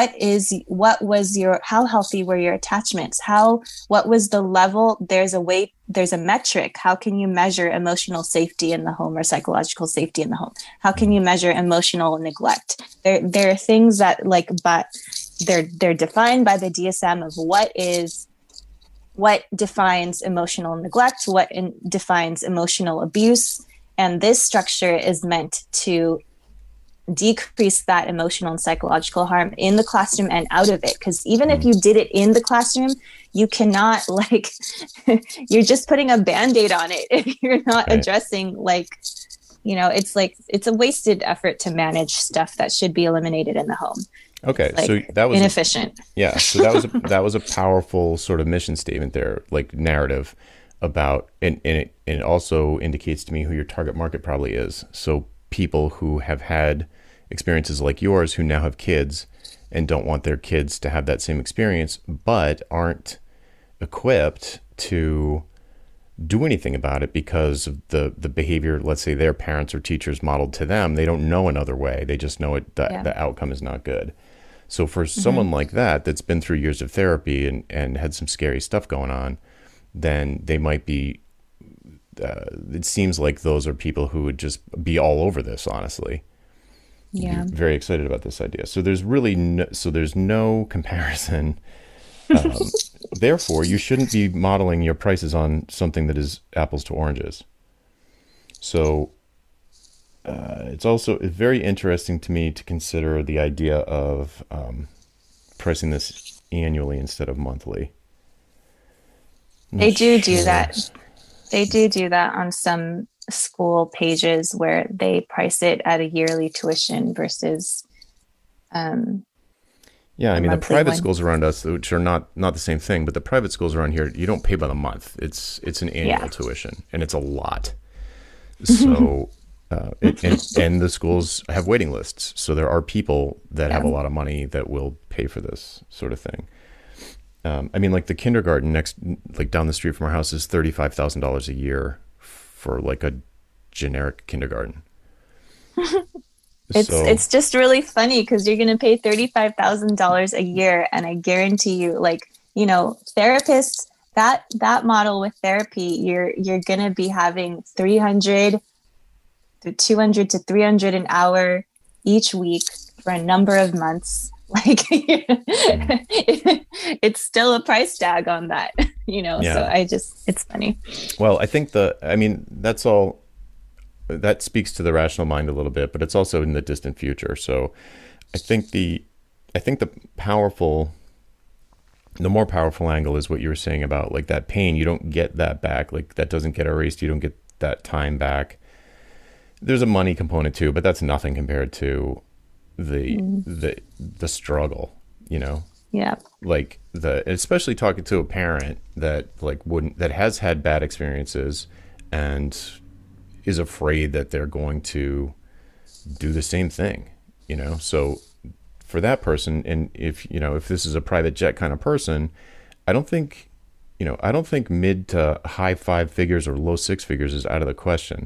how healthy were your attachments? What was the level? There's a metric. How can you measure emotional safety in the home or psychological safety in the home? How can you measure emotional neglect? There are things that but they're defined by the DSM of what defines emotional neglect, defines emotional abuse. And this structure is meant to decrease that emotional and psychological harm in the classroom and out of it. Because even if you did it in the classroom, you cannot you're just putting a Band-Aid on it if you're not addressing it's a wasted effort to manage stuff that should be eliminated in the home. Okay, so that was inefficient. So that was a powerful sort of mission statement there, like narrative about, and it also indicates to me who your target market probably is. So people who have had experiences like yours, who now have kids and don't want their kids to have that same experience, but aren't equipped to do anything about it because of the behavior, let's say their parents or teachers modeled to them. They don't know another way. They just know the outcome is not good. So for someone like that's been through years of therapy and had some scary stuff going on, then they might be, it seems like those are people who would just be all over this, honestly. Yeah. Very excited about this idea. So there's really there's no comparison. Therefore, you shouldn't be modeling your prices on something that is apples to oranges. So it's also very interesting to me to consider the idea of pricing this annually instead of monthly. They do that. They do that on some school pages where they price it at a yearly tuition versus the private schools around us, which are not the same thing, but the private schools around here, you don't pay by the month. It's an annual tuition, and it's a lot. So and the schools have waiting lists, so there are people that have a lot of money that will pay for this sort of thing. I mean, like the kindergarten down the street from our house is $35,000 a year for like a generic kindergarten. It's just really funny because you're going to pay $35,000 a year, and I guarantee you, therapists, that model with therapy, you're going to be having 200 to 300 an hour each week for a number of months. It's still a price tag on that, so it's funny. Well, I think that's all, that speaks to the rational mind a little bit, but it's also in the distant future. So I think the powerful The more powerful angle is what you were saying about like that pain. You don't get that back. Like that doesn't get erased. You don't get that time back. There's a money component too, but that's nothing compared to Mm. the struggle, you know? Yeah. Like the especially talking to a parent that like wouldn't that has had bad experiences and is afraid that they're going to do the same thing, you know? So for that person, and if you know if this is a private jet kind of person, I don't think I don't think mid to high five figures or low six figures is out of the question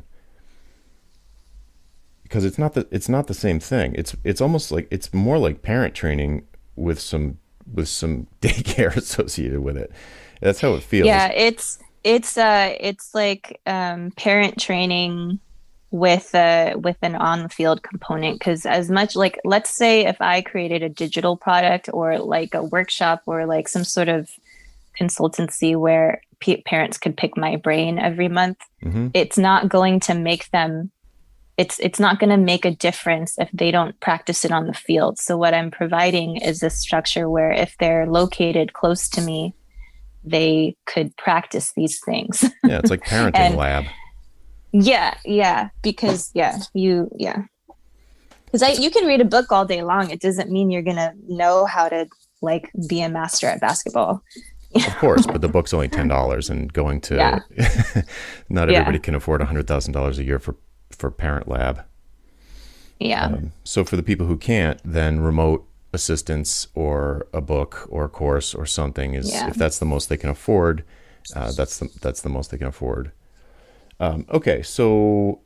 because it's not the same thing. It's almost like it's more like parent training with some daycare associated with it. That's how it feels. Yeah, it's like parent training with an on the field component, because as much like, let's say if I created a digital product or like a workshop or like some sort of consultancy where parents could pick my brain every month, Hmm. it's not going to make them it's not going to make a difference if they don't practice it on the field. So what I'm providing is a structure where if they're located close to me, they could practice these things. Yeah, it's like parenting And lab. yeah, because because I It's you can read a book all day long. It doesn't mean you're gonna know how to like be a master at basketball. of course, but the book's only $10, and going to Yeah, not everybody yeah, can afford $100,000 a year for parent lab. yeah, So for the people who can't, then remote assistance or a book or a course or something is yeah. if that's the most they can afford, that's the most they can afford. Okay, so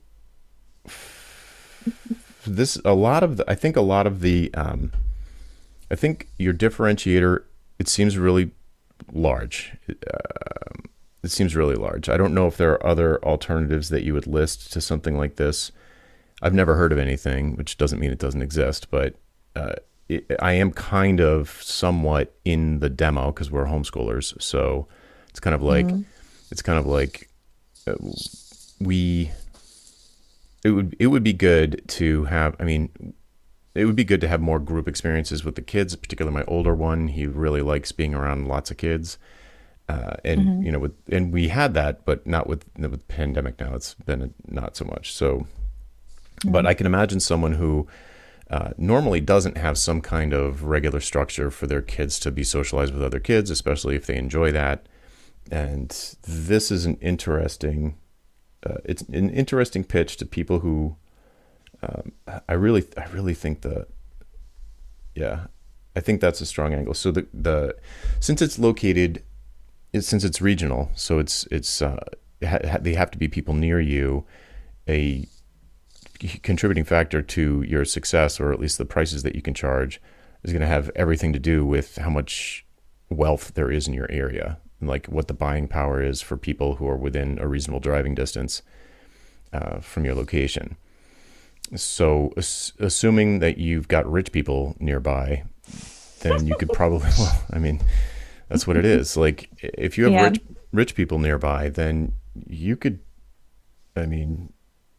this a lot of the, I think a lot of the I think your differentiator it seems really large. It seems really large. I don't know if there are other alternatives that you would list to something like this. I've never heard of anything, which doesn't mean it doesn't exist, but I am kind of somewhat in the demo because we're homeschoolers. So it's kind of like Mm-hmm. it's kind of like uh, we it would be good to have. I mean, it would be good to have more group experiences with the kids, particularly my older one. He really likes being around lots of kids. And Mm-hmm. you know, and we had that, but not with the pandemic. Now it's been not so much. So, but I can imagine someone who normally doesn't have some kind of regular structure for their kids to be socialized with other kids, especially if they enjoy that. And this is an interesting, it's an interesting pitch to people who I really think yeah, I think that's a strong angle. So since it's located, since it's regional, so they have to be people near you. A contributing factor to your success, or at least the prices that you can charge, is going to have everything to do with how much wealth there is in your area, and like what the buying power is for people who are within a reasonable driving distance from your location. So, assuming that you've got rich people nearby, then you could probably, well, I mean, that's what it is. Like, if you have Yeah. rich people nearby, then you could, I mean,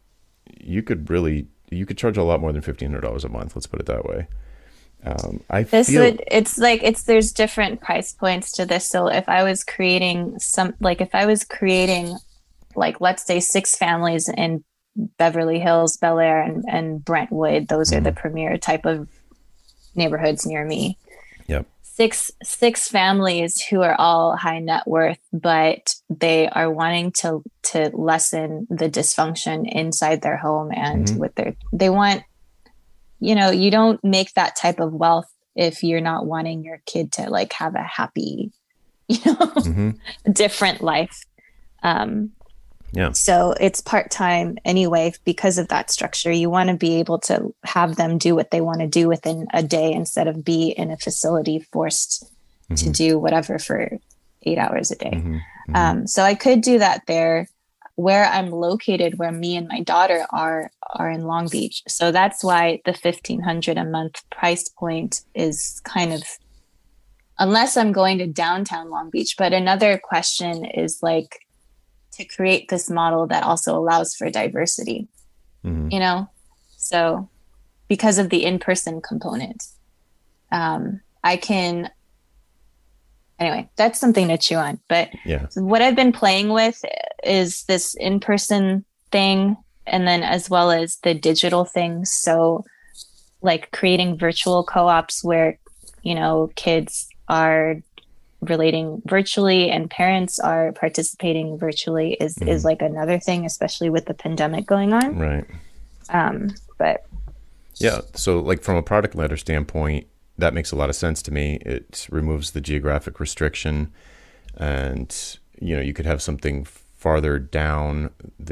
you could charge a lot more than $1,500 a month. Let's put it that way. I This feel, would, it's like, there's different price points to this. So if I was creating if I was creating, like, let's say six families in Beverly Hills, Bel Air, and Brentwood, those are the mhm, premier type of neighborhoods near me. yep, Six families who are all high net worth, but they are wanting to lessen the dysfunction inside their home and hmm with they want, you don't make that type of wealth if you're not wanting your kid to like have a happy, you know, hmm different life. Um, yeah, so it's part time anyway because of that structure. You want to be able to have them do what they want to do within a day instead of be in a facility forced to hmm do whatever for 8 hours a day. hmm hmm So I could do that there. Where I'm located, where me and my daughter are in Long Beach. So that's why the 1,500 a month price point is kind of, unless I'm going to downtown Long Beach. But another question is like to create this model that also allows for diversity, hmm you know? So because of the in person component, I can Anyway, that's something to chew on. But Yeah. what I've been playing with is this in-person thing, and then as well as the digital things. So like creating virtual co-ops where, kids are relating virtually and parents are participating virtually is Hmm. like another thing, especially with the pandemic going on. Right. But Yeah. So, like from a product ladder standpoint, that makes a lot of sense to me. It removes the geographic restriction, and you could have something farther down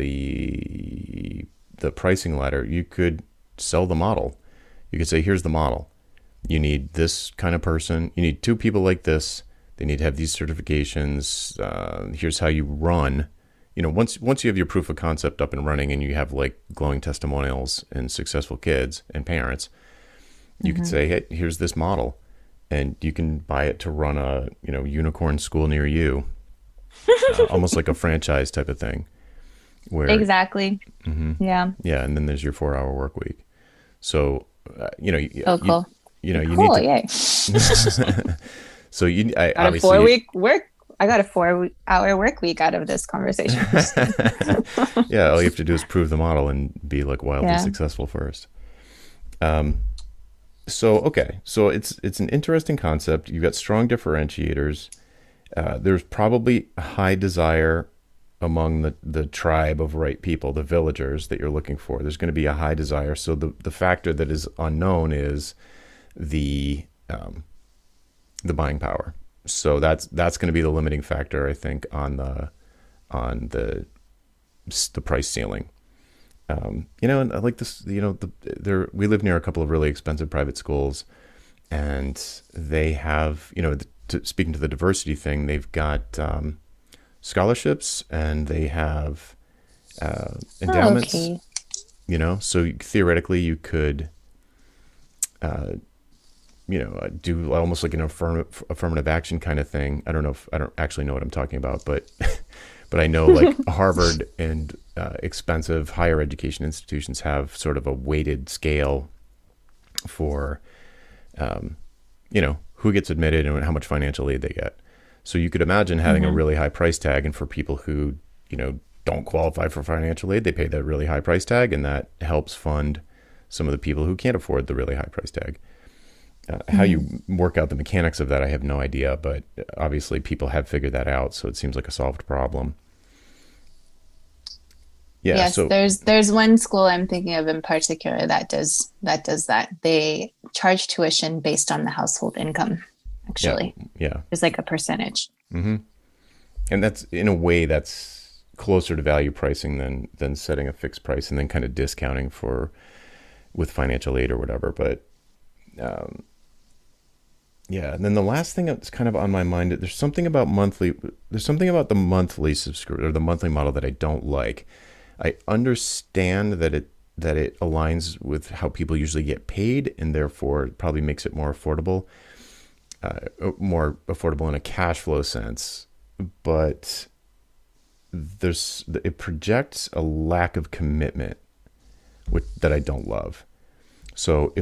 the pricing ladder. You could sell the model. You could say, "Here's the model. You need this kind of person. You need two people like this. They need to have these certifications. Here's how you run." Once you have your proof of concept up and running, and you have like glowing testimonials and successful kids and parents, you could mhm. say, "Hey, here's this model," and you can buy it to run a unicorn school near you, almost like a franchise type of thing. Where Exactly. Yeah. yeah, and then there's your 4-hour work week. So Oh, you cool. you need Cool. to. Yay. So I Got a obviously 4 week work. I got a 4 hour work week out of this conversation. yeah, all you have to do is prove the model and be like wildly Yeah. successful first. So okay, so it's an interesting concept. You've got strong differentiators. There's probably a high desire among the tribe of right people, the villagers that you're looking for. There's going to be a high desire. So the factor that is unknown is the buying power. So that's going to be the limiting factor, I think, on the price ceiling. And I like this. We live near a couple of really expensive private schools, and they have, speaking to the diversity thing, they've got scholarships and they have Oh, endowments. okay. So theoretically, you could, do almost like an affirmative action kind of thing. I don't actually know what I'm talking about, but but I know like Harvard and expensive higher education institutions have sort of a weighted scale for who gets admitted and how much financial aid they get. So you could imagine having a Hmm. really high price tag, and for people who don't qualify for financial aid, they pay that really high price tag, and that helps fund some of the people who can't afford the really high price tag. How Hmm. you work out the mechanics of that, I have no idea, but obviously people have figured that out, so it seems like a solved problem. Yeah, Yes, so there's one school I'm thinking of in particular that. They charge tuition based on the household income, yeah, actually. yeah. There's like a percentage. And that's in a way that's closer to value pricing than setting a fixed price and then kind of discounting for with financial aid or whatever. But yeah, and then the last thing that's kind of on my mind, there's something about the monthly subscription or the monthly model that I don't like. I understand that it aligns with how people usually get paid, and therefore it probably makes it more affordable in a cash flow sense. But it projects a lack of commitment, that I don't love. So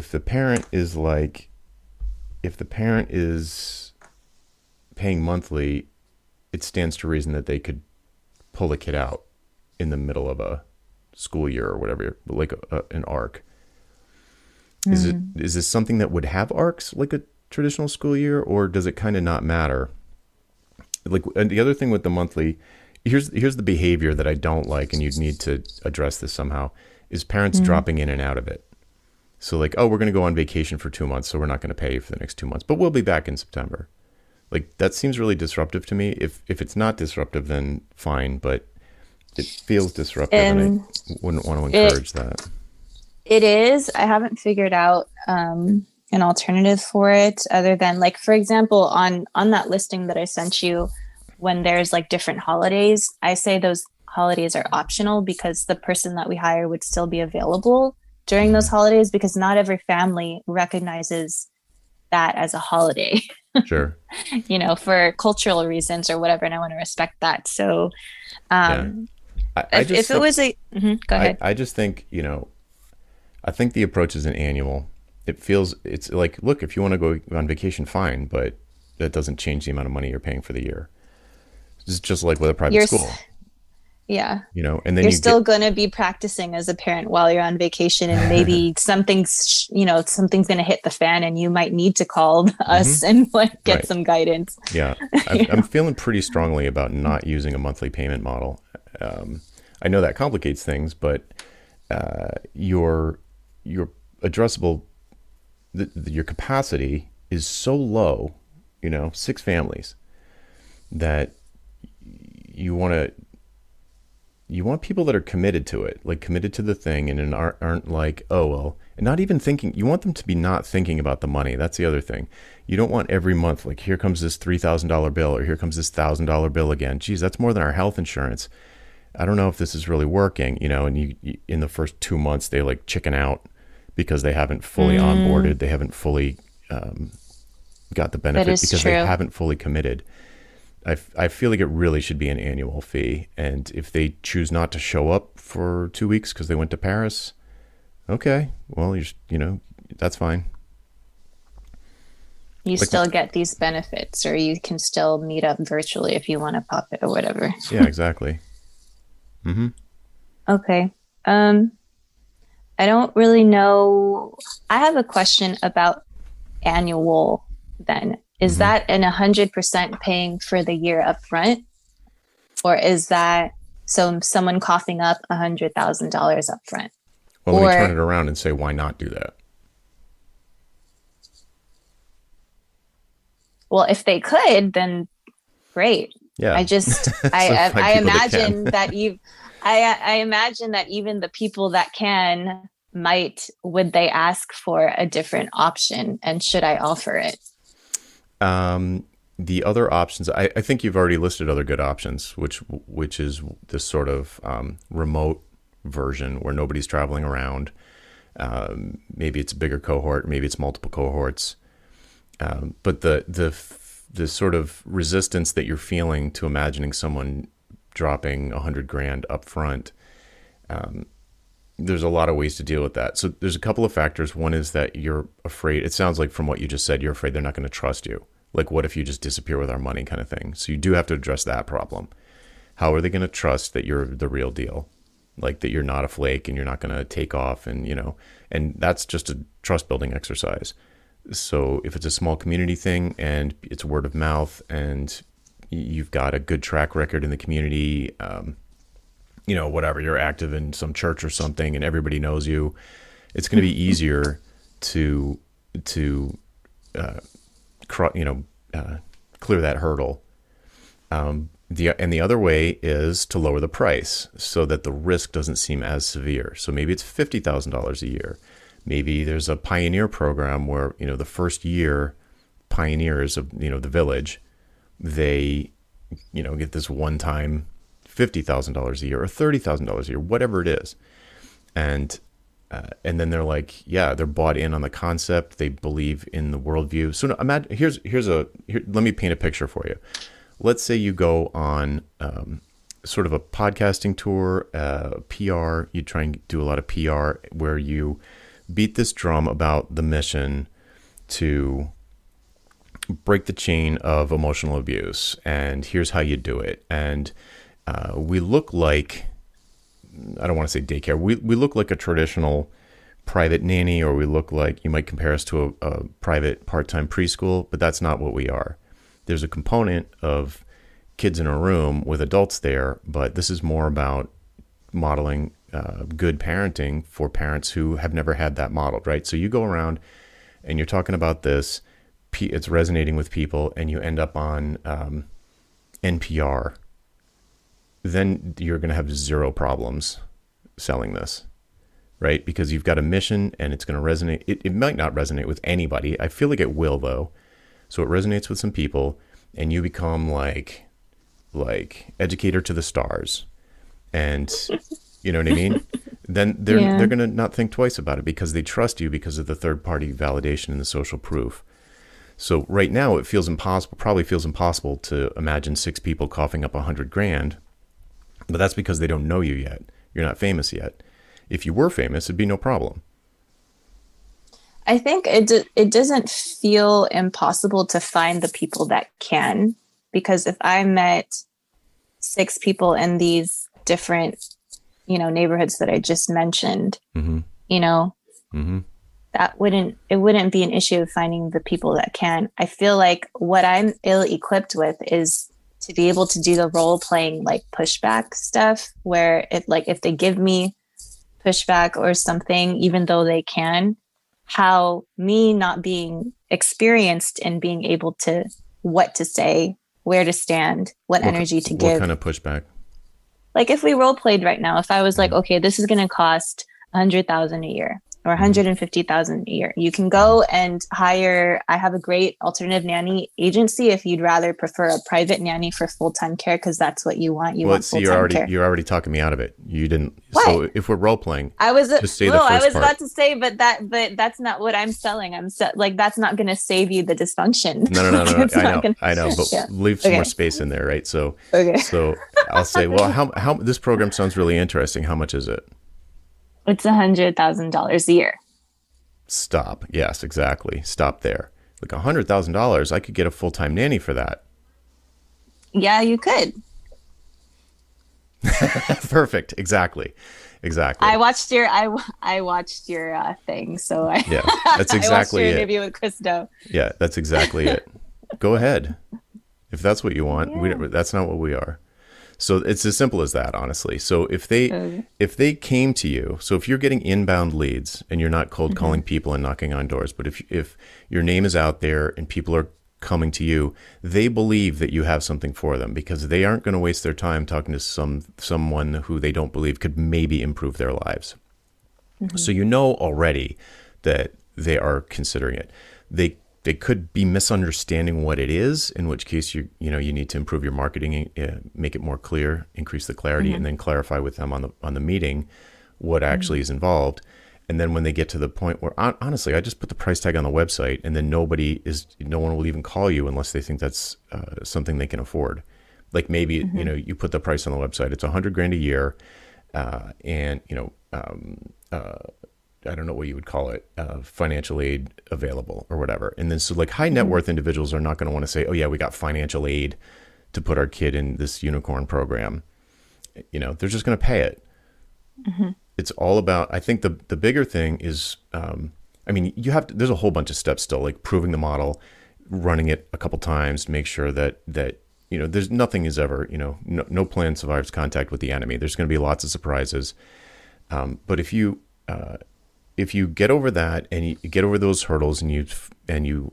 if the parent is paying monthly, it stands to reason that they could pull a kid out in the middle of a school year or whatever, like an arc. Is this something that would have arcs like a traditional school year, or does it kind of not matter? Like, and the other thing with the monthly, here's the behavior that I don't like, and you'd need to address this somehow, is parents Mm. dropping in and out of it. So like, oh, we're going to go on vacation for 2 months, so we're not going to pay you for the next 2 months, but we'll be back in September. Like that seems really disruptive to me. If it's not disruptive, then fine, but it feels disruptive, and I And wouldn't want to it encourage that. it is. I haven't figured out an alternative for it other than like, for example, on that listing that I sent you, when there's like different holidays, I say those holidays are optional because the person that we hire would still be available during those Hmm. holidays because not every family recognizes that as a holiday, Sure. for cultural reasons or whatever. And I want to respect that. So Yeah. um, I if, just if it think was go ahead. I just think, I think the approach is an annual. It's like, look, if you want to go on vacation, fine, but doesn't change the amount of money you're paying for the year. It's just like with a private You're, school, yeah, and then you're you still get, going to be practicing as a parent while you're on vacation, and maybe something's going to hit the fan and you might need to call hmm us and like get right. some guidance. Yeah. you I'm know feeling pretty strongly about not using a monthly payment model. Um, I know that complicates things, but your addressable, your capacity is so low, 6 families, that you want to you want people that are committed to it, like committed to the thing, and aren't like, oh well, and not even thinking. You want them to be not thinking about the money. That's the other thing. You don't want every month, like, here comes this $3,000 bill, or here comes this $1,000 bill again. Geez, that's more than our health insurance. I don't know if this is really working, and you in the first 2 months they like chicken out because they haven't fully mm, onboarded, they haven't fully got the that benefit is because they true. haven't fully committed. I feel like it really should be an annual fee. And if they choose not to show up for 2 weeks because they went to Paris, okay, well, that's fine. You Like, still get these benefits, or you can still meet up virtually if you want to pop it or whatever. yeah, exactly. Mm-hmm. Okay. I don't really know. I have a question about annual then. Is Mm-hmm. that an 100% paying for the year up front? Or is that someone coughing up $100,000 up front? Well, let me turn Or, it around and say, why not do that? well, if they could, then great. I Yeah. just, So find I people that can. imagine that I imagine that even the people that can would they ask for a different option, and should I offer it? Um, the other options, I think you've already listed other good options, which is this sort of remote version where nobody's traveling around. Maybe it's a bigger cohort, maybe it's multiple cohorts. But the sort of resistance that you're feeling to imagining someone dropping 100 grand up front, there's a lot of ways to deal with that. So there's a couple of factors. One is that you're afraid. It sounds like from what you just said, you're afraid they're not going to trust you. Like, what if you just disappear with our money, kind of thing. So you do have to address that problem. How are they going to trust that you're the real deal? Like, that you're not a flake and you're not going to take off, and that's just a trust building exercise. So if it's a small community thing and it's word of mouth and you've got a good track record in the community, whatever, you're active in some church or something and everybody knows you, it's going to be easier to uh, clear that hurdle. The other way is to lower the price so that the risk doesn't seem as severe. So maybe it's $50,000 a year. Maybe there's a pioneer program where, the first year pioneers of, the village, they, get this one time $50,000 a year or $30,000 a year, whatever it is. And then they're like, yeah, they're bought in on the concept. They believe in the worldview. So imagine, let me paint a picture for you. Let's say you go on sort of a podcasting tour, PR. You try and do a lot of PR where you beat this drum about the mission to break the chain of emotional abuse. And here's how you do it. And we look like, I don't want to say daycare. We look like a traditional private nanny, or we look like, you might compare us to a private part-time preschool, but that's not what we are. There's a component of kids in a room with adults there, but this is more about modeling good parenting for parents who have never had that modeled, right? So you go around and you're talking about this, it's resonating with people, and you end up on NPR, then you're going to have zero problems selling this, right? Because you've got a mission and it's going to resonate. It might not resonate with anybody. I feel like it will, though. So it resonates with some people, and you become like educator to the stars. And you know what I mean? Then Yeah. they're going to not think twice about it because they trust you because of the third party validation and the social proof. So right now it probably feels impossible to imagine 6 people coughing up 100 grand, but that's because they don't know you yet. You're not famous yet. If you were famous, it'd be no problem. I think it doesn't feel impossible to find the people that can, because if I met 6 people in these different, neighborhoods that I just mentioned, Mm-hmm. you know, Mm-hmm. it wouldn't be an issue of finding the people that can. I feel like what I'm ill equipped with is to be able to do the role playing like pushback stuff, where if they give me pushback or something, even though they can, how me not being experienced and being able to what to say, where to stand, what energy to What give. kind of pushback? Like if we role played right now, if I was like, Mm-hmm. okay, this is going to cost 100,000 a year or Mm-hmm. 150,000 a year. You can go and hire. I have a great alternative nanny agency if you'd rather prefer a private nanny for full-time care, because that's what you want. You Well, want see, full-time care. you're already talking me out of it. You didn't. What? So if we're role playing, I was just say no, the I first was part. about to say, but that's not what I'm selling. Like that's not going to save you the dysfunction. No. It's I not know, gonna- I know, but Yeah. leave some Okay. more space in there, right? So, Okay. so I'll say, well, how this program sounds really interesting. How much is it? It's $100,000 a year. Stop. Yes, exactly. Stop there. Like $100,000, I could get a full-time nanny for that. Yeah, you could. Perfect. Exactly. I watched your thing, so Yeah, that's I watched exactly your it. interview with Christo. Yeah, that's exactly it. Go ahead. If that's what you want, Yeah. that's not what we are. So it's as simple as that, honestly. So Okay. if they came to you, so if you're getting inbound leads and you're not cold Mm-hmm. calling people and knocking on doors, but if your name is out there and people are coming to you, they believe that you have something for them, because they aren't going to waste their time talking to someone who they don't believe could maybe improve their lives. Mm-hmm. So you know already that they are considering it. They could be misunderstanding what it is, in which case you need to improve your marketing, make it more clear, increase the clarity, and then clarify with them on the meeting what actually is involved. And then when they get to the point where, honestly, I just put the price tag on the website, and then no one will even call you unless they think that's something they can afford. Like maybe you put the price on the website, it's $100,000 a year, and I don't know what you would call it, financial aid available or whatever. And then so like high net worth individuals are not going to want to say, oh yeah, we got financial aid to put our kid in this unicorn program. They're just going to pay it. It's all about, I think the bigger thing is, there's a whole bunch of steps still, like proving the model, running it a couple times, make sure that there's nothing is ever, no plan survives contact with the enemy. There's going to be lots of surprises. But if you get over that and you get over those hurdles and you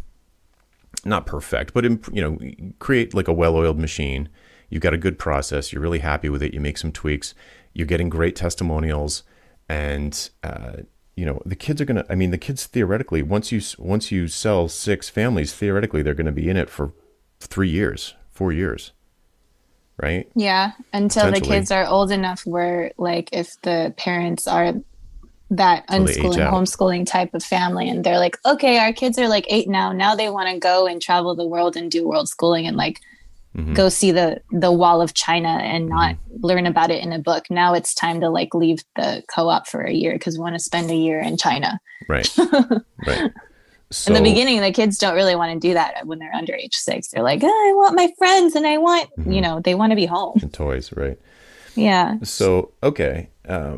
not perfect, but create like a well-oiled machine, you've got a good process, you're really happy with it, you make some tweaks, you're getting great testimonials, and the kids are going to, the kids theoretically, once you sell 6 families, theoretically they're going to be in it for 3 years, 4 years, right? Yeah, until the kids are old enough where, like, if the parents are that unschooling, homeschooling type of family, and they're like, okay, our kids are like 8 now they want to go and travel the world and do world schooling and like go see the Wall of China and not learn about it in a book. Now it's time to like leave the co-op for a year because we want to spend a year in China. Right. Right. So, in the beginning, the kids don't really want to do that when they're under age 6. They're like, oh, I want my friends and I want, they want to be home. And toys, right? Yeah. So, okay.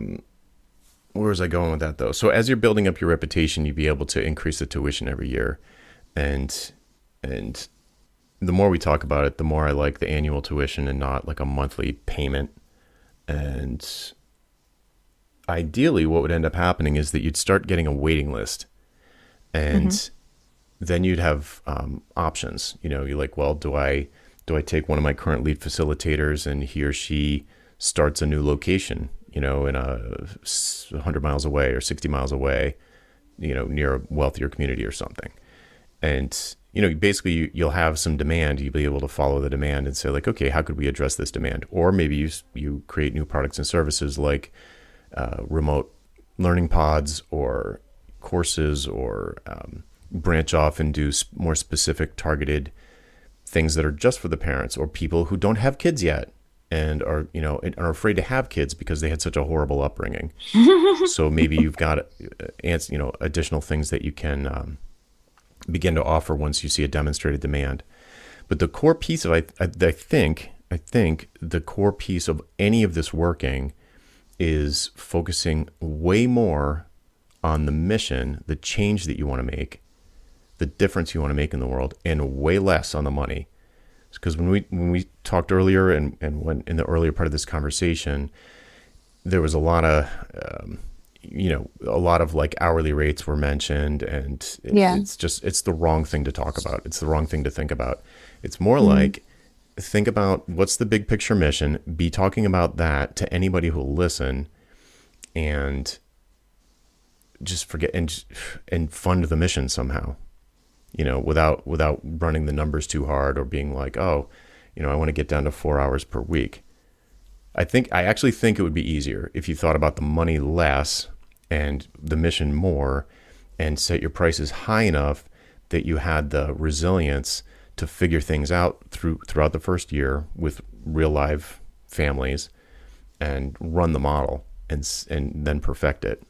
Where was I going with that though? So as you're building up your reputation, you'd be able to increase the tuition every year. And the more we talk about it, the more I like the annual tuition and not like a monthly payment. And ideally what would end up happening is that you'd start getting a waiting list, and then you'd have options. You're like, well, do I take one of my current lead facilitators and he or she starts a new location, in 100 miles away or 60 miles away, near a wealthier community or something. And, basically you'll have some demand. You'll be able to follow the demand and say like, okay, how could we address this demand? Or maybe you create new products and services like remote learning pods or courses, or branch off and do more specific targeted things that are just for the parents or people who don't have kids yet. and are, you know, and are afraid to have kids because they had such a horrible upbringing. So maybe you've got, you know, additional things that you can begin to offer once you see a demonstrated demand. But the core piece of, I think the core piece of any of this working is focusing way more on the mission, the change that you want to make, the difference you want to make in the world, and way less on the money. Because when we talked earlier and when in the earlier part of this conversation, there was a lot of a lot of like hourly rates were mentioned, and it's the wrong thing to talk about. It's the wrong thing to think about. It's more like, think about what's the big picture mission, be talking about that to anybody who will listen, and just forget and fund the mission somehow, you know, without running the numbers too hard or being like, oh, you know, I want to get down to 4 hours per week. I actually think it would be easier if you thought about the money less and the mission more, and set your prices high enough that you had the resilience to figure things out throughout the first year with real live families and run the model and then perfect it.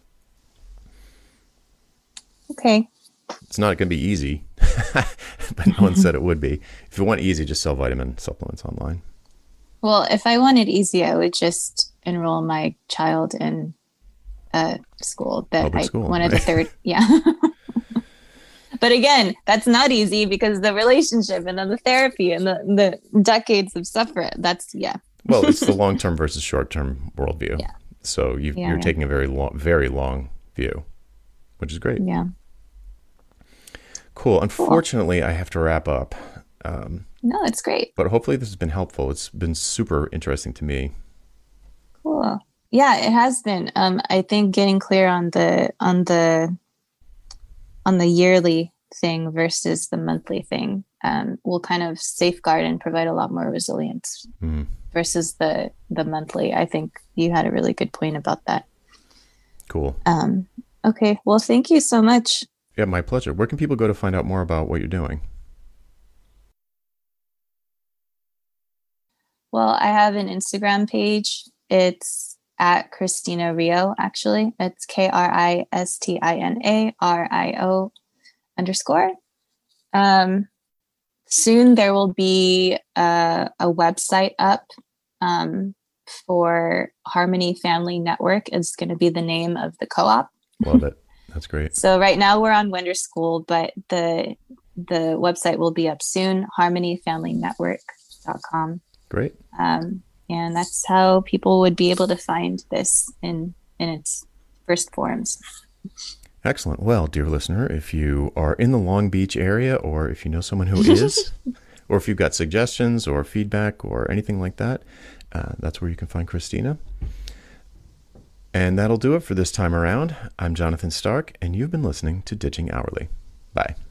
Okay. It's not going to be easy, but no one said it would be. If you want easy, just sell vitamin supplements online. Well, if I wanted easy, I would just enroll my child in a school that Public I school, wanted right? a third. Yeah. But again, that's not easy because the relationship and then the therapy and the decades of suffering. That's, yeah. Well, it's the long-term versus short-term worldview. Yeah. So you're taking a very long view, which is great. Yeah. Cool. Unfortunately, I have to wrap up. No, it's great. But hopefully this has been helpful. It's been super interesting to me. Cool. Yeah, it has been. I think getting clear on the yearly thing versus the monthly thing will kind of safeguard and provide a lot more resilience versus the monthly. I think you had a really good point about that. Cool. Okay. Well, thank you so much. Yeah, my pleasure. Where can people go to find out more about what you're doing? Well, I have an Instagram page. It's at Christina Rio, actually. It's KRISTINARIO_. Soon there will be a website up for Harmony Family Network. It's going to be the name of the co-op. Love it. That's great. So right now we're on Winter School, but the website will be up soon, harmonyfamilynetwork.com. Great. And that's how people would be able to find this in its first forms. Excellent. Well, dear listener, if you are in the Long Beach area, or if you know someone who is, or if you've got suggestions or feedback or anything like that, that's where you can find Christina. And that'll do it for this time around. I'm Jonathan Stark, and you've been listening to Ditching Hourly. Bye.